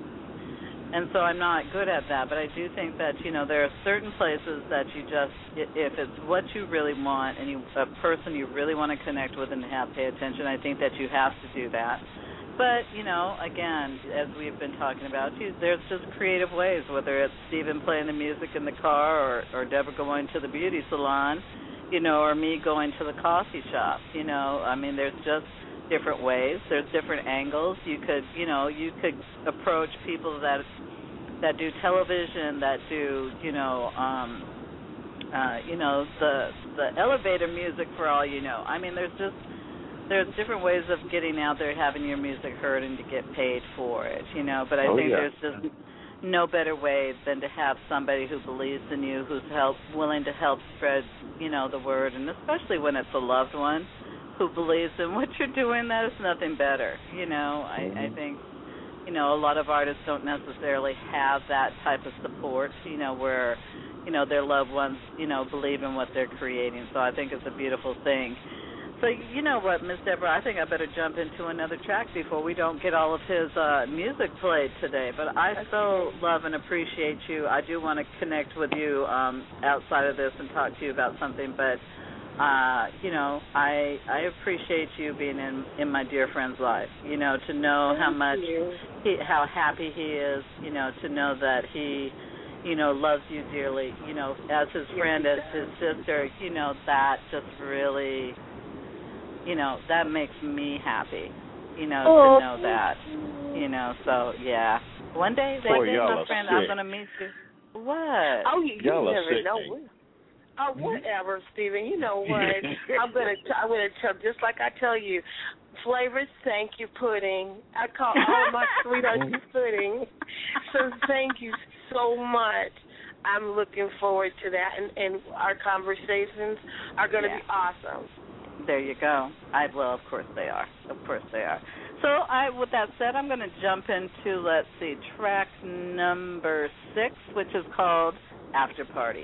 Speaker 2: And so I'm not good at that, but I do think that, you know, there are certain places that you just, if it's what you really want and you, a person you really want to connect with and have pay attention, I think that you have to do that. But, you know, again, as we've been talking about, there's just creative ways, whether it's Stephen playing the music in the car or, or Deborah going to the beauty salon, you know, or me going to the coffee shop, you know. I mean, there's just different ways. There's different angles. You could, you know, you could approach people that that do television, that do, you know, um, uh, you know, the the elevator music, for all you know. I mean, there's just there's different ways of getting out there, having your music heard, and to get paid for it, you know. But I
Speaker 3: Oh,
Speaker 2: think
Speaker 3: yeah.
Speaker 2: there's just no better way than to have somebody who believes in you, who's help, willing to help spread, you know, the word, and especially when it's a loved one who believes in what you're doing. That is nothing better, you know. I,
Speaker 3: Mm-hmm.
Speaker 2: I think, you know, a lot of artists don't necessarily have that type of support, you know, where, you know, their loved ones, you know, believe in what they're creating. So I think it's a beautiful thing. So you know what, Miss Deborah, I think I better jump into another track before we don't get all of his uh, music played today. But I okay. so love and appreciate you. I do want to connect with you um, outside of this and talk to you about something. But uh, you know, I I appreciate you being in in my dear friend's life. You know, to know
Speaker 7: Thank
Speaker 2: how much
Speaker 7: you.
Speaker 2: he, how happy he is. You know, to know that he, you know, loves you dearly. You know, as his friend, as his sister. You know, that just really. You know, that makes me happy, you know,
Speaker 7: oh.
Speaker 2: to know that, you know, so, yeah. One day, one day, my friend, I'm going to meet you. What?
Speaker 7: Oh, you, you never
Speaker 3: sick,
Speaker 7: know.
Speaker 3: man.
Speaker 7: Oh, whatever, Stephen. You know what? I'm going to I'm gonna tell, just like I tell you, Flavors, thank you, Pudding. I call all my sweethearts Pudding. So thank you so much. I'm looking forward to that, and, and our conversations are going to
Speaker 2: yeah.
Speaker 7: be awesome.
Speaker 2: There you go. I well, of course they are. Of course they are. So, I, with that said, I'm going to jump into, let's see, track number six, which is called After Party.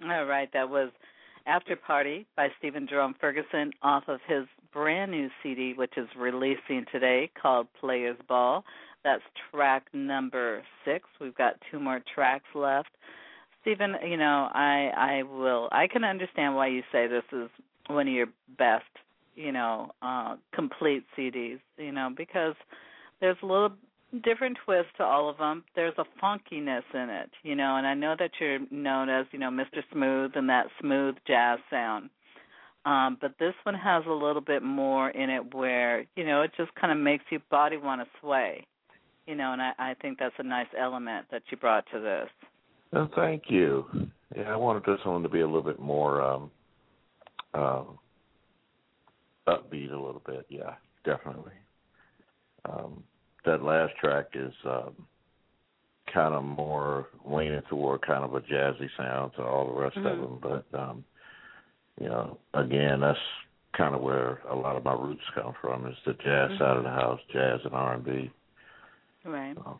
Speaker 2: All right, that was After Party by Stephen Jerome Ferguson off of his brand new C D, which is releasing today, called Players Ball. That's track number six. We've got two more tracks left. Stephen, you know, I I will I can understand why you say this is one of your best, you know, uh, complete C Ds, you know, because there's a little different twist to all of them. There's a funkiness in it, you know, and I know that you're known as, you know, Mister Smooth and that smooth jazz sound. Um, but this one has a little bit more in it where, you know, it just kind of makes your body want to sway, you know, and I, I think that's a nice element that you brought to this.
Speaker 3: Well, thank you. Yeah, I wanted this one to be a little bit more um, uh, upbeat a little bit, yeah, definitely. Um, that last track is um, kind of more leaning toward kind of a jazzy sound to all the rest
Speaker 2: mm-hmm.
Speaker 3: of them. But, um, you know, again, that's kind of where a lot of my roots come from, is the jazz mm-hmm. side of the house, jazz and R and B.
Speaker 2: Right.
Speaker 3: So,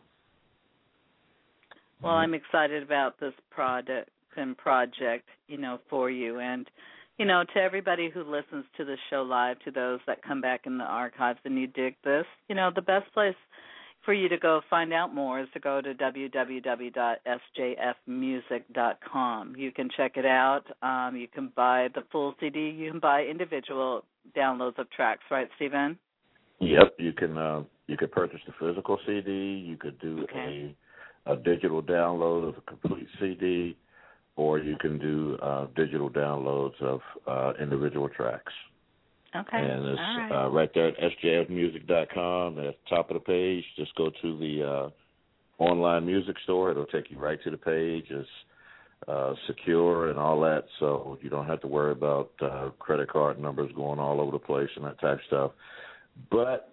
Speaker 2: well, I'm excited about this product and project, you know, for you. And, you know, to everybody who listens to the show live, to those that come back in the archives and you dig this, you know, the best place for you to go find out more is to go to w w w dot s j f music dot com. You can check it out. Um, you can buy the full C D. You can buy individual downloads of tracks, right, Stephen?
Speaker 3: Yep. You can uh, you could purchase the physical C D. You could do
Speaker 2: okay.
Speaker 3: a, a digital download of a complete C D, or you can do uh, digital downloads of uh, individual tracks.
Speaker 2: Okay.
Speaker 3: And it's
Speaker 2: All right.
Speaker 3: uh, right there at s j f music dot com. At the top of the page, just go to the uh, online music store. It'll take you right to the page. It's uh, secure and all that, so you don't have to worry about uh, credit card numbers going all over the place and that type of stuff. But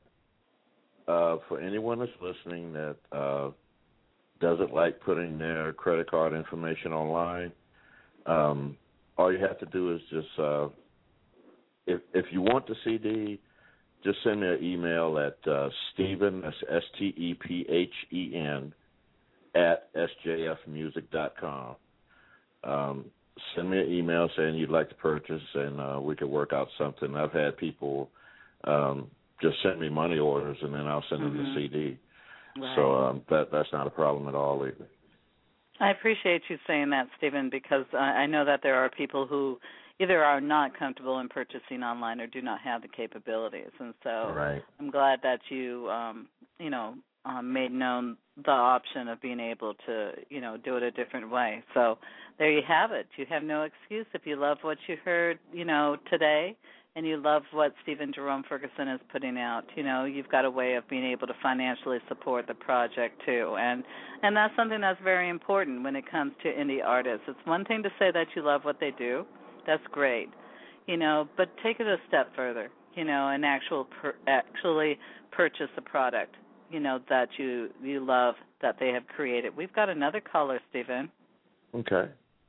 Speaker 3: uh, for anyone that's listening that uh, doesn't like putting their credit card information online, um, all you have to do is just uh, If if you want the C D, just send me an email at uh, Stephen, that's S T E P H E N, at s j f music dot com. Um, send me an email saying you'd like to purchase, and uh, we could work out something. I've had people um, just send me money orders, and then I'll send
Speaker 2: mm-hmm.
Speaker 3: them the C D.
Speaker 2: Right.
Speaker 3: So um, that that's not a problem at all either.
Speaker 2: I appreciate you saying that, Stephen, because I, I know that there are people who either are not comfortable in purchasing online or do not have the capabilities. And so
Speaker 3: right.
Speaker 2: I'm glad that you, um, you know, um, made known the option of being able to, you know, do it a different way. So there you have it. You have no excuse. If you love what you heard, you know, today, and you love what Stephen Jerome Ferguson is putting out, you know, you've got a way of being able to financially support the project too. And and that's something that's very important when it comes to indie artists. It's one thing to say that you love what they do. That's great, you know, but take it a step further, you know, and actual per, actually purchase a product, you know, that you, you love that they have created. We've got another caller, Stephen.
Speaker 3: Okay.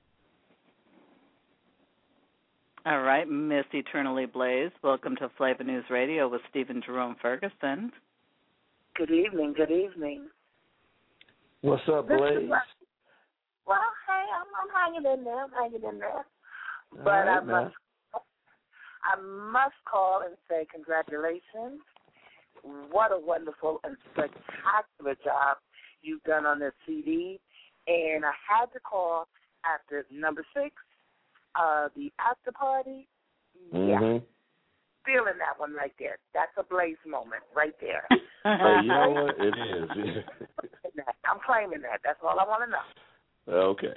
Speaker 2: All right, Miss Eternally Blaze, welcome to Flavor News Radio with Stephen Jerome Ferguson.
Speaker 8: Good evening, good evening.
Speaker 3: What's up, Blaze?
Speaker 8: Well, hey, I'm, I'm hanging in there, I'm hanging in there.
Speaker 3: All
Speaker 8: but
Speaker 3: right,
Speaker 8: I must, I must call and say congratulations. What a wonderful and spectacular job you've done on this C D. And I had to call after number six, uh, the after party.
Speaker 3: Mm-hmm.
Speaker 8: Yeah. Feeling that one right there. That's a Blaze moment right there.
Speaker 3: Oh, you know what? It is.
Speaker 8: I'm claiming that. That's all I want to know.
Speaker 3: Okay.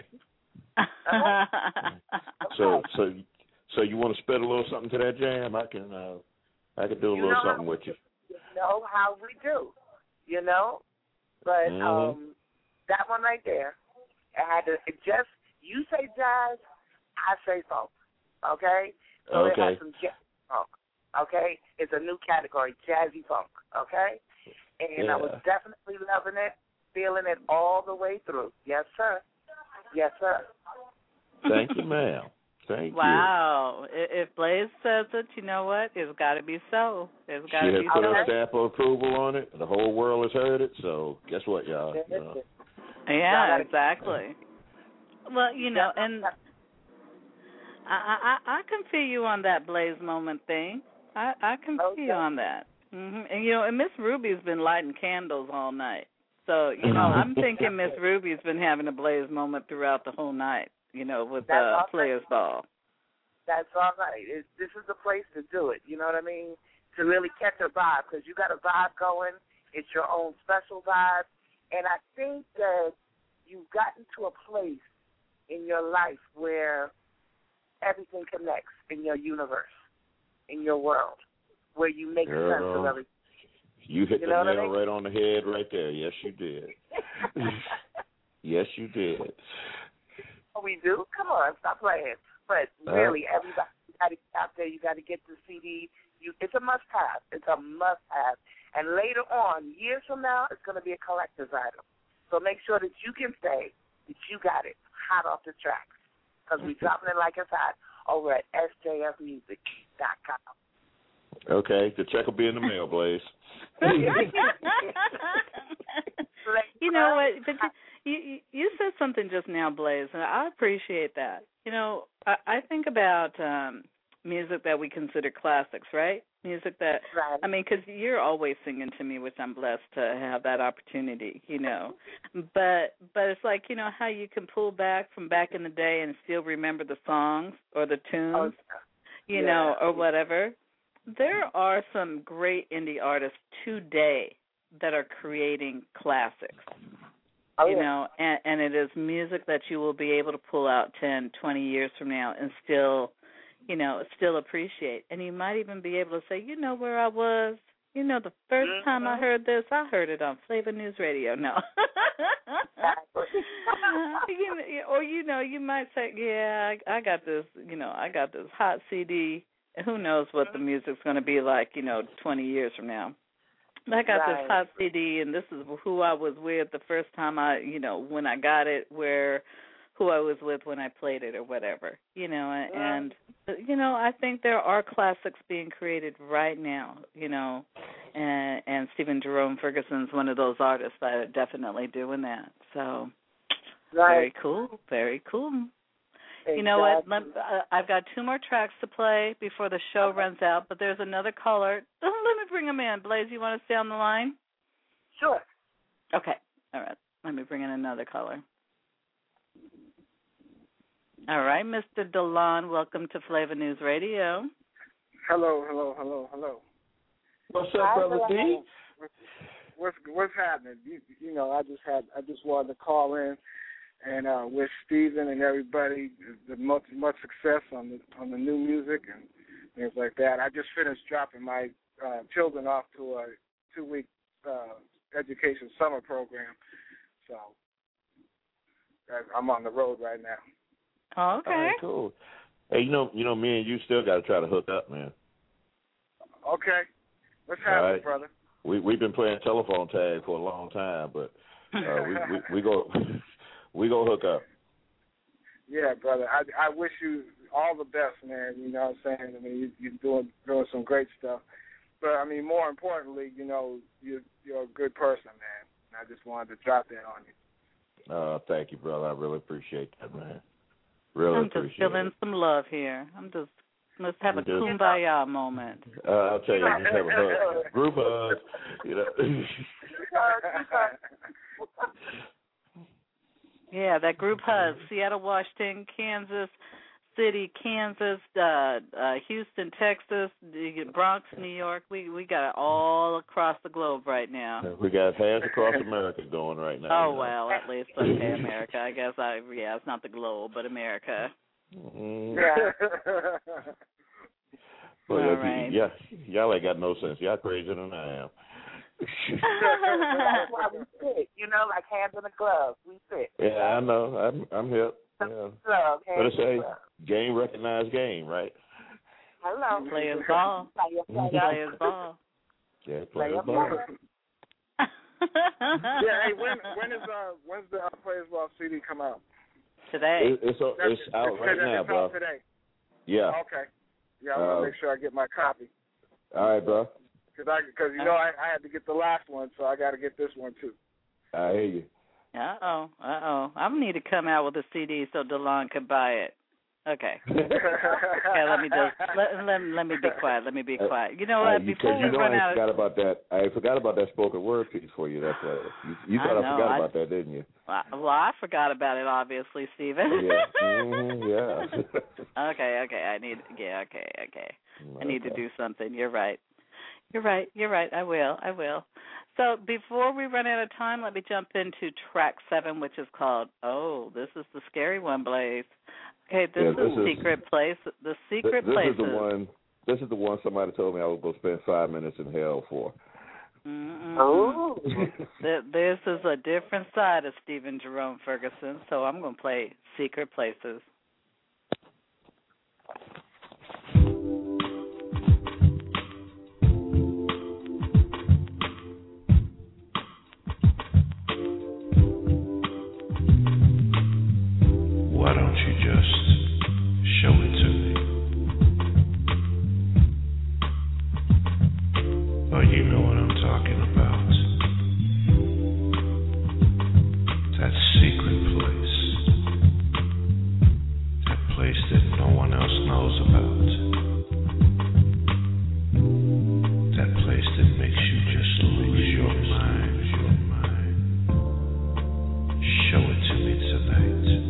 Speaker 3: so, so, so you want to spit a little something to that jam? I can, uh, I can do a
Speaker 8: you
Speaker 3: little
Speaker 8: know,
Speaker 3: something with you.
Speaker 8: You know how we do, you know. But
Speaker 3: mm-hmm.
Speaker 8: um, that one right there, I had to it just. You say jazz, I say funk. Okay. So
Speaker 3: okay.
Speaker 8: it has some jazz funk. Okay. It's a new category, jazzy funk. Okay. And
Speaker 3: yeah.
Speaker 8: I was definitely loving it, feeling it all the way through. Yes, sir. Yes, sir.
Speaker 3: Thank you, ma'am. Thank
Speaker 2: wow. you. Wow. If Blaze says it, you know what? It's got to be so. It's got to be
Speaker 3: so. She has put
Speaker 2: so.
Speaker 3: her stamp of approval on it. The whole world has heard it. So guess what, y'all? You know.
Speaker 2: Yeah, exactly. Well, you know, and I, I I can feel you on that Blaze moment thing. I I can
Speaker 8: Okay.
Speaker 2: feel you on that. hmm And you know, and Miss Ruby's been lighting candles all night. So you know, I'm thinking Miss Ruby's been having a Blaze moment throughout the whole night. You know, with the uh, Players Ball.
Speaker 8: That's all right. It's, this is the place to do it. You know what I mean? To really catch a vibe, because you got a vibe going. It's your own special vibe, and I think that you've gotten to a place in your life where everything connects in your universe, in your world, where you make
Speaker 3: Girl,
Speaker 8: sense of everything.
Speaker 3: You hit
Speaker 8: You
Speaker 3: the
Speaker 8: know
Speaker 3: nail
Speaker 8: what I mean?
Speaker 3: right on the head right there. Yes, you did. Yes, you did.
Speaker 8: We do? Come on, stop playing. But really, uh, everybody got to get out there. You got to get the C D. You, it's a must-have. It's a must-have. And later on, years from now, it's going to be a collector's item. So make sure that you can say that you got it hot off the tracks, because we're dropping it like it's hot over at S J F music dot com.
Speaker 3: Okay, the check will be in the mail, Blaze.
Speaker 2: You know what? But you, you you said something just now, Blaze, and I appreciate that. You know, I, I think about um, music that we consider classics, right? Music that,
Speaker 8: right.
Speaker 2: I mean, because you're always singing to me, which I'm blessed to have that opportunity, you know. But but it's like, you know, how you can pull back from back in the day and still remember the songs or the tunes,
Speaker 8: Oh,
Speaker 2: you
Speaker 8: yeah.
Speaker 2: know, or whatever. There are some great indie artists today that are creating classics.
Speaker 8: Oh,
Speaker 2: you
Speaker 8: yeah.
Speaker 2: know, and, and it is music that you will be able to pull out ten, twenty years from now and still, you know, still appreciate. And you might even be able to say, you know where I was? You know, the first
Speaker 8: mm-hmm.
Speaker 2: time I heard this, I heard it on Flavor News Radio. No. you know, or, you know, you might say, yeah, I, I got this, you know, I got this hot C D. And who knows what the music's going to be like, you know, twenty years from now. I got
Speaker 8: right.
Speaker 2: this hot C D, and this is who I was with the first time I, you know, when I got it, where, who I was with when I played it or whatever, you know, and, and you know, I think there are classics being created right now, you know, and, and Stephen Jerome Ferguson's one of those artists that are definitely doing that. So,
Speaker 8: right.
Speaker 2: very cool, very cool.
Speaker 8: Exactly.
Speaker 2: You know what? Let, uh, I've got two more tracks to play before the show okay. runs out, but there's another caller. Let me bring him in. Blaze, you want to stay on the line?
Speaker 8: Sure.
Speaker 2: Okay. All right. Let me bring in another caller. All right, Mister DeLon, welcome to Flavor News Radio.
Speaker 9: Hello, hello, hello, hello.
Speaker 3: What's up, brother D?
Speaker 9: What's what's happening? You, you know, I just had I just wanted to call in and uh, wish Steven and everybody the much much success on the on the new music and things like that. I just finished dropping my uh, children off to a two week uh, education summer program, so I'm on the road right now.
Speaker 2: Oh, okay.
Speaker 3: All right, cool. Hey, you know, you know, me and you still got to try to hook up, man.
Speaker 9: Okay. What's happening,
Speaker 3: right.
Speaker 9: brother?
Speaker 3: We we've been playing telephone tag for a long time, but uh, we, we we go we go hook up.
Speaker 9: Yeah, brother. I I wish you all the best, man. You know what I'm saying? I mean, you, you're doing doing some great stuff. But I mean, more importantly, you know, you're you're a good person, man. And I just wanted to drop that on you.
Speaker 3: Uh, thank you, brother. I really appreciate that, man. Really
Speaker 2: I'm
Speaker 3: appreciate
Speaker 2: just feeling
Speaker 3: it.
Speaker 2: some love here. I'm just let's have
Speaker 3: You
Speaker 2: a
Speaker 3: just,
Speaker 2: kumbaya moment.
Speaker 3: Uh, I'll tell you, just have a hug, group hug, you know.
Speaker 2: Yeah, that group hug. Seattle, Washington, Kansas City, Kansas, uh, uh, Houston, Texas, Bronx, New York. We we got it all across the globe right now.
Speaker 3: We got hands across America going right now.
Speaker 2: Oh
Speaker 3: you know.
Speaker 2: well, at least okay, America. I guess I yeah, it's not the globe, but America.
Speaker 3: Mm.
Speaker 8: Yeah.
Speaker 3: Well,
Speaker 2: all
Speaker 3: yeah,
Speaker 2: right.
Speaker 3: yeah, y'all ain't got no sense. Y'all crazier than I am.
Speaker 8: That's why we fit, you know, like hands in a glove. We fit.
Speaker 3: Yeah, I know. I'm I'm hip. Yeah.
Speaker 8: Glove,
Speaker 3: but it's a game recognized game, right?
Speaker 8: Hello.
Speaker 2: Players ball. Players ball.
Speaker 3: Yeah, players ball.
Speaker 9: Yeah. Hey, when when is uh when's the uh, Players Ball C D come out?
Speaker 2: Today.
Speaker 3: It, it's a, it's
Speaker 9: it's,
Speaker 3: out
Speaker 9: it's
Speaker 3: right
Speaker 9: today,
Speaker 3: now,
Speaker 9: it's
Speaker 3: bro.
Speaker 9: Out today.
Speaker 3: Yeah.
Speaker 9: Okay. Yeah, I want to
Speaker 3: Uh,
Speaker 9: make sure I get my copy.
Speaker 3: All right, bro.
Speaker 9: Cause I, cause you know I, I had to get the last one, so I got to get this one too.
Speaker 3: I hear you.
Speaker 2: Uh oh, uh oh. I need to come out with a C D so DeLon can buy it. Okay. Okay, let me just let, let, let me be quiet. Let me be quiet. You know what?
Speaker 10: Uh,
Speaker 2: Before we
Speaker 10: you know
Speaker 2: run
Speaker 10: I
Speaker 2: out,
Speaker 10: forgot about that. I forgot about that spoken word piece for you. That's why you, you thought I,
Speaker 2: I know,
Speaker 10: forgot
Speaker 2: I,
Speaker 10: about that, didn't you?
Speaker 2: Well, I forgot about it, obviously, Stephen.
Speaker 10: Yeah. Mm-hmm, yeah.
Speaker 2: okay. Okay. I need. Yeah. Okay. Okay. I need
Speaker 10: okay.
Speaker 2: to do something. You're right. You're right. You're right. I will. I will. So before we run out of time, let me jump into track seven, which is called "Oh, This Is the Scary One," Blaze. Okay, this,
Speaker 10: yeah,
Speaker 2: is
Speaker 10: this is
Speaker 2: Secret Place. The Secret
Speaker 10: this
Speaker 2: Places.
Speaker 10: This is the one. This is the one somebody told me I was going to spend five minutes in hell for.
Speaker 2: Mm-mm.
Speaker 8: Oh.
Speaker 2: This is a different side of Stephen Jerome Ferguson, so I'm going to play Secret Places.
Speaker 11: Why don't you just show it to me? Oh, you know what I'm talking about. That secret place. That place that no one else knows about. That place that makes you just lose your mind. Your mind. Show it to me tonight.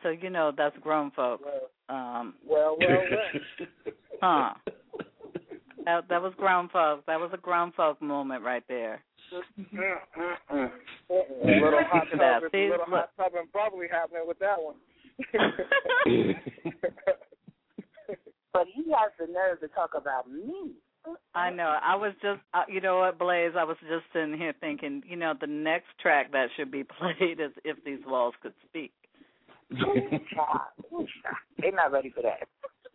Speaker 2: so you know that's grown folk.
Speaker 9: Well,
Speaker 2: Um,
Speaker 9: well, well, well.
Speaker 2: huh? That that was grown folk. That was a grown folk moment right there.
Speaker 9: Mm-mm-mm. A little hot tub,
Speaker 2: That.
Speaker 9: a
Speaker 2: See,
Speaker 9: little
Speaker 2: look.
Speaker 9: hot tub and bubbly happening with that one.
Speaker 8: But he has the nerve to talk about me.
Speaker 2: I know. I was just, uh, you know what, Blaze? I was just sitting here thinking, you know, the next track that should be played is "If These Walls Could Speak."
Speaker 8: They're not ready for that.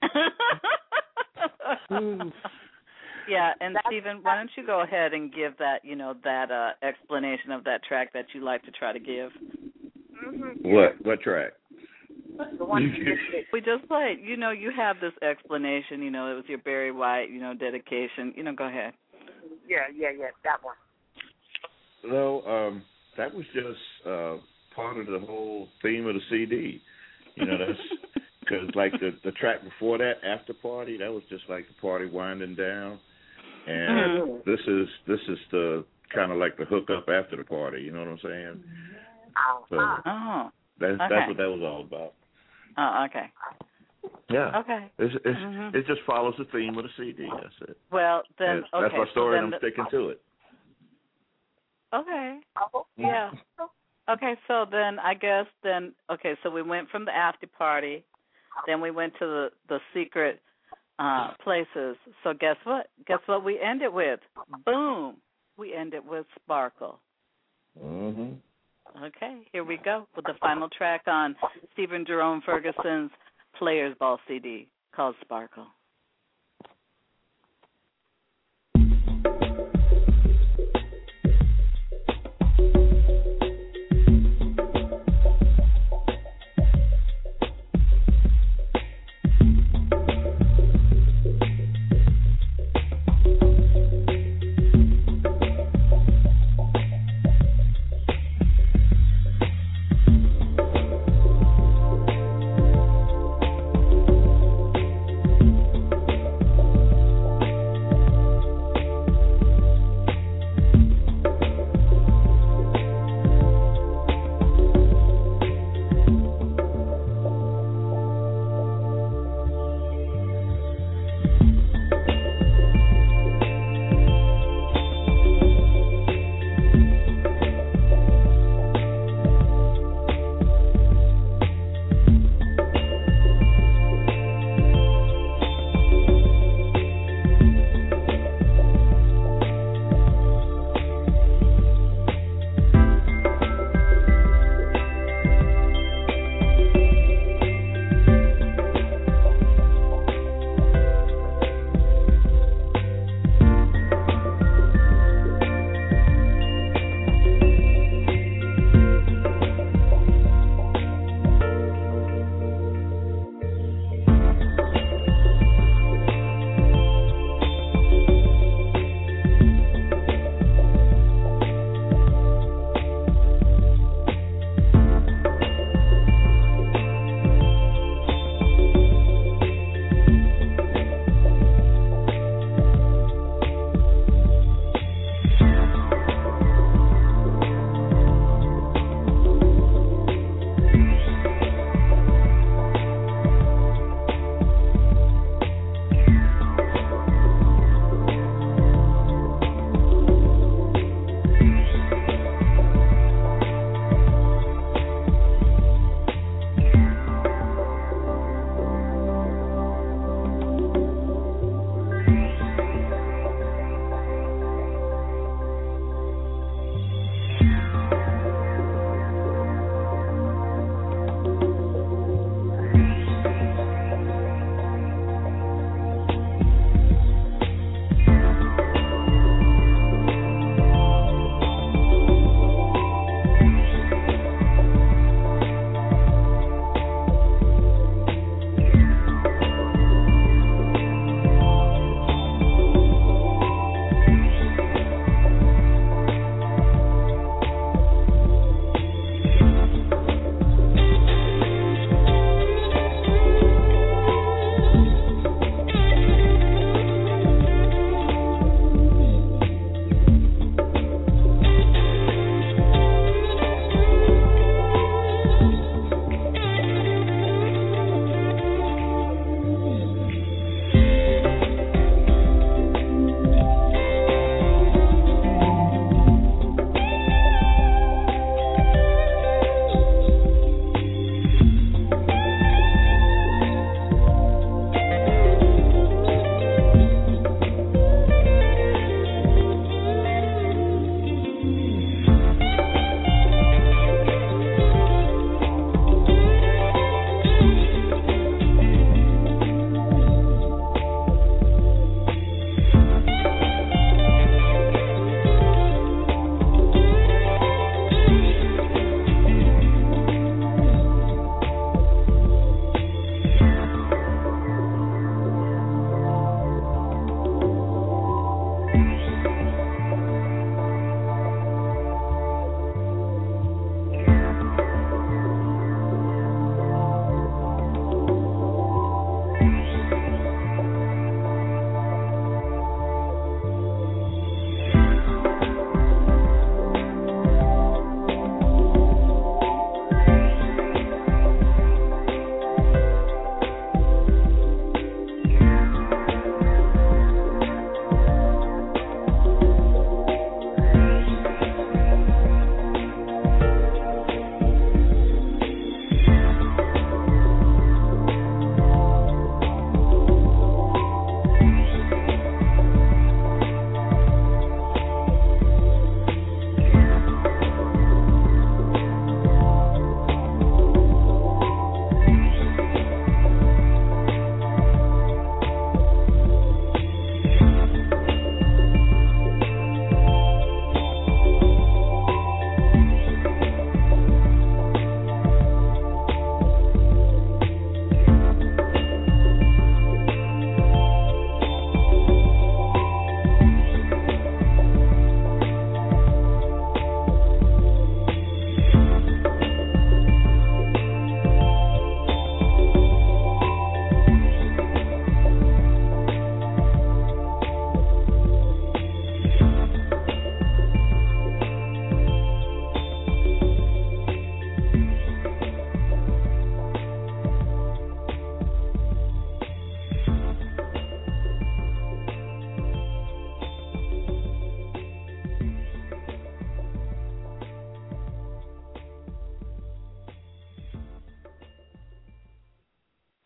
Speaker 2: Yeah, and
Speaker 8: That's,
Speaker 2: Stephen, why don't you go ahead and give that, you know, that uh, explanation of that track that you like to try to give?
Speaker 8: Mm-hmm.
Speaker 10: What? What track?
Speaker 8: The one you just did.
Speaker 2: We just played. You know, you have this explanation. You know, it was your Barry White, you know, dedication. You know, go ahead.
Speaker 8: Yeah, yeah, yeah, that one.
Speaker 3: No, um, that was just uh, part of the whole theme of the C D. You know, that's because like the the track before that, After Party, that was just like the party winding down, and
Speaker 8: Mm-hmm.
Speaker 3: this is this is the kind of like the hook up after the party. You know what I'm saying? So
Speaker 2: Oh,
Speaker 3: that's
Speaker 2: okay.
Speaker 3: that's what that was all about.
Speaker 2: oh, okay.
Speaker 3: Yeah.
Speaker 2: Okay.
Speaker 3: It's, it's,
Speaker 2: Mhm.
Speaker 3: It just follows the theme of the C D. That's it.
Speaker 2: Well, then,
Speaker 3: That's,
Speaker 2: okay.
Speaker 3: that's my story,
Speaker 2: so
Speaker 3: and
Speaker 2: then
Speaker 3: I'm sticking to it.
Speaker 2: Okay. Yeah. Okay, so then I guess then, okay, so we went from the after party, then we went to the, the secret uh, places. So guess what? Guess what we ended with? Boom. We ended with Sparkle.
Speaker 3: Mm-hmm.
Speaker 2: Okay, here we go with the final track on Stephen Jerome Ferguson's Players Ball C D called Sparkle.
Speaker 6: Thank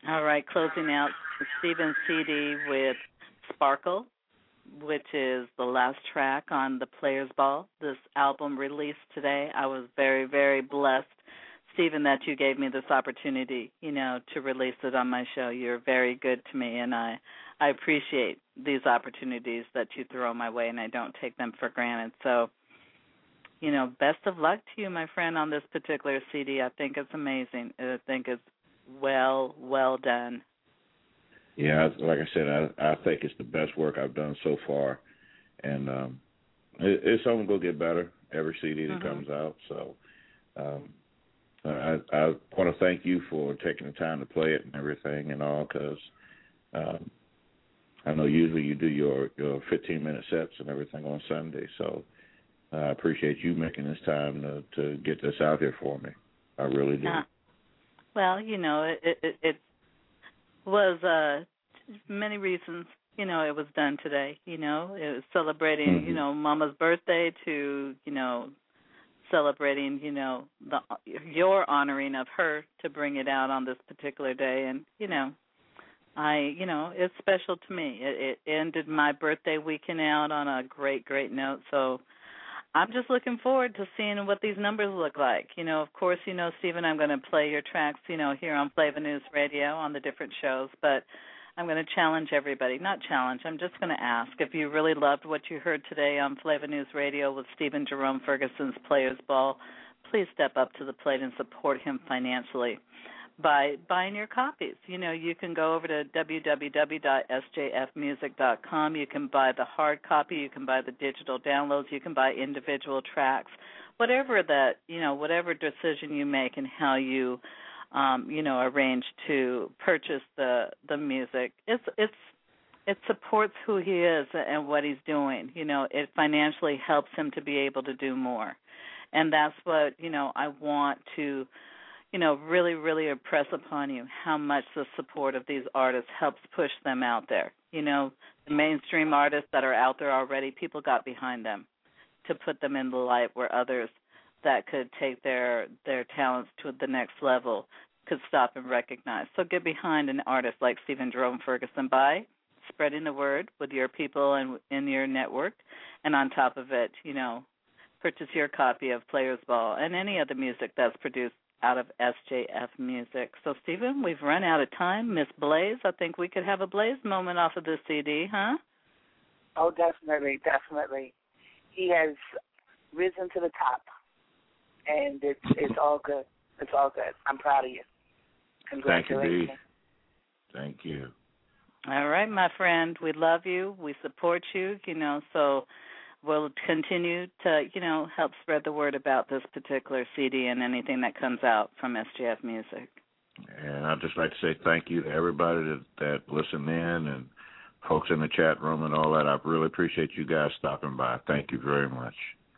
Speaker 2: All right, closing out Stephen's C D with Sparkle, which is the last track on the Players Ball. This album released today. I was very, very blessed, Stephen, that you gave me this opportunity, you know, to release it on my show. You're very good to me, and I, I appreciate these opportunities that you throw my way, and I don't take them for granted. So, you know, best of luck to you, my friend, on this particular C D. I think it's amazing. I think it's well, well done.
Speaker 3: Yeah, like I said, I, I think it's the best work I've done so far, and um, it, it's only going to get better every C D that mm-hmm. comes out. So um, I, I want to thank you for taking the time to play it and everything and all, because um, I know usually you do your, your fifteen-minute sets and everything on Sunday, so I appreciate you making this time to, to get this out here for me. I really do. Uh,
Speaker 2: well, you know, it, it, it was uh, many reasons, you know, it was done today. You know, it was celebrating, mm-hmm. you know, Mama's birthday to, you know, celebrating, you know, the your honoring of her to bring it out on this particular day. And, you know, I, you know, it's special to me. It, it ended my birthday weekend out on a great, great note. So I'm just looking forward to seeing what these numbers look like. You know, of course, you know, Stephen, I'm going to play your tracks, you know, here on Flava News Radio on the different shows, but I'm going to challenge everybody. Not challenge, I'm just going to ask, if you really loved what you heard today on Flava News Radio with Stephen Jerome Ferguson's Players Ball, please step up to the plate and support him financially by buying your copies. You know, you can go over to w w w dot s j f music dot com. You can buy the hard copy. You can buy the digital downloads. You can buy individual tracks. Whatever that, you know, whatever decision you make and how you, um, you know, arrange to purchase the the music, it's it's it supports who he is and what he's doing. You know, it financially helps him to be able to do more, and that's what, you know, I want to, you know, really, really impress upon you how much the support of these artists helps push them out there. You know, the mainstream artists that are out there already, people got behind them to put them in the light where others that could take their their talents to the next level could stop and recognize. So get behind an artist like Stephen Jerome Ferguson by spreading the word with your people and in your network, and on top of it, you know, purchase your copy of Players Ball and any other music that's produced out of S J F Music. So, Stephen, we've run out of time. Miss Blaze, I think we could have a Blaze moment off of this C D, huh?
Speaker 8: Oh, definitely, definitely. He has risen to the top, and it's it's all good. It's all good. I'm proud of you. Congratulations.
Speaker 3: Thank you, Dee. Thank you.
Speaker 2: All right, my friend. We love you. We support you, you know, so we'll continue to, you know, help spread the word about this particular C D and anything that comes out from S J F Music.
Speaker 3: And I'd just like to say thank you to everybody that, that listened in and folks in the chat room and all that. I really appreciate you guys stopping by. Thank you very much.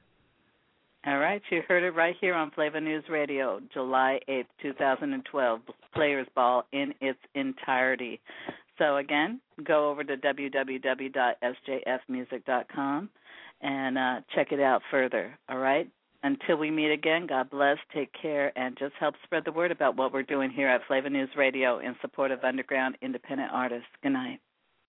Speaker 2: All right, you heard it right here on Flava News Radio, July eighth, twenty twelve, Players Ball in its entirety. So, again, go over to w w w dot s j f music dot com and uh, check it out further, all right? Until we meet again, God bless, take care, and just help spread the word about what we're doing here at Flava News Radio in support of underground independent artists. Good night.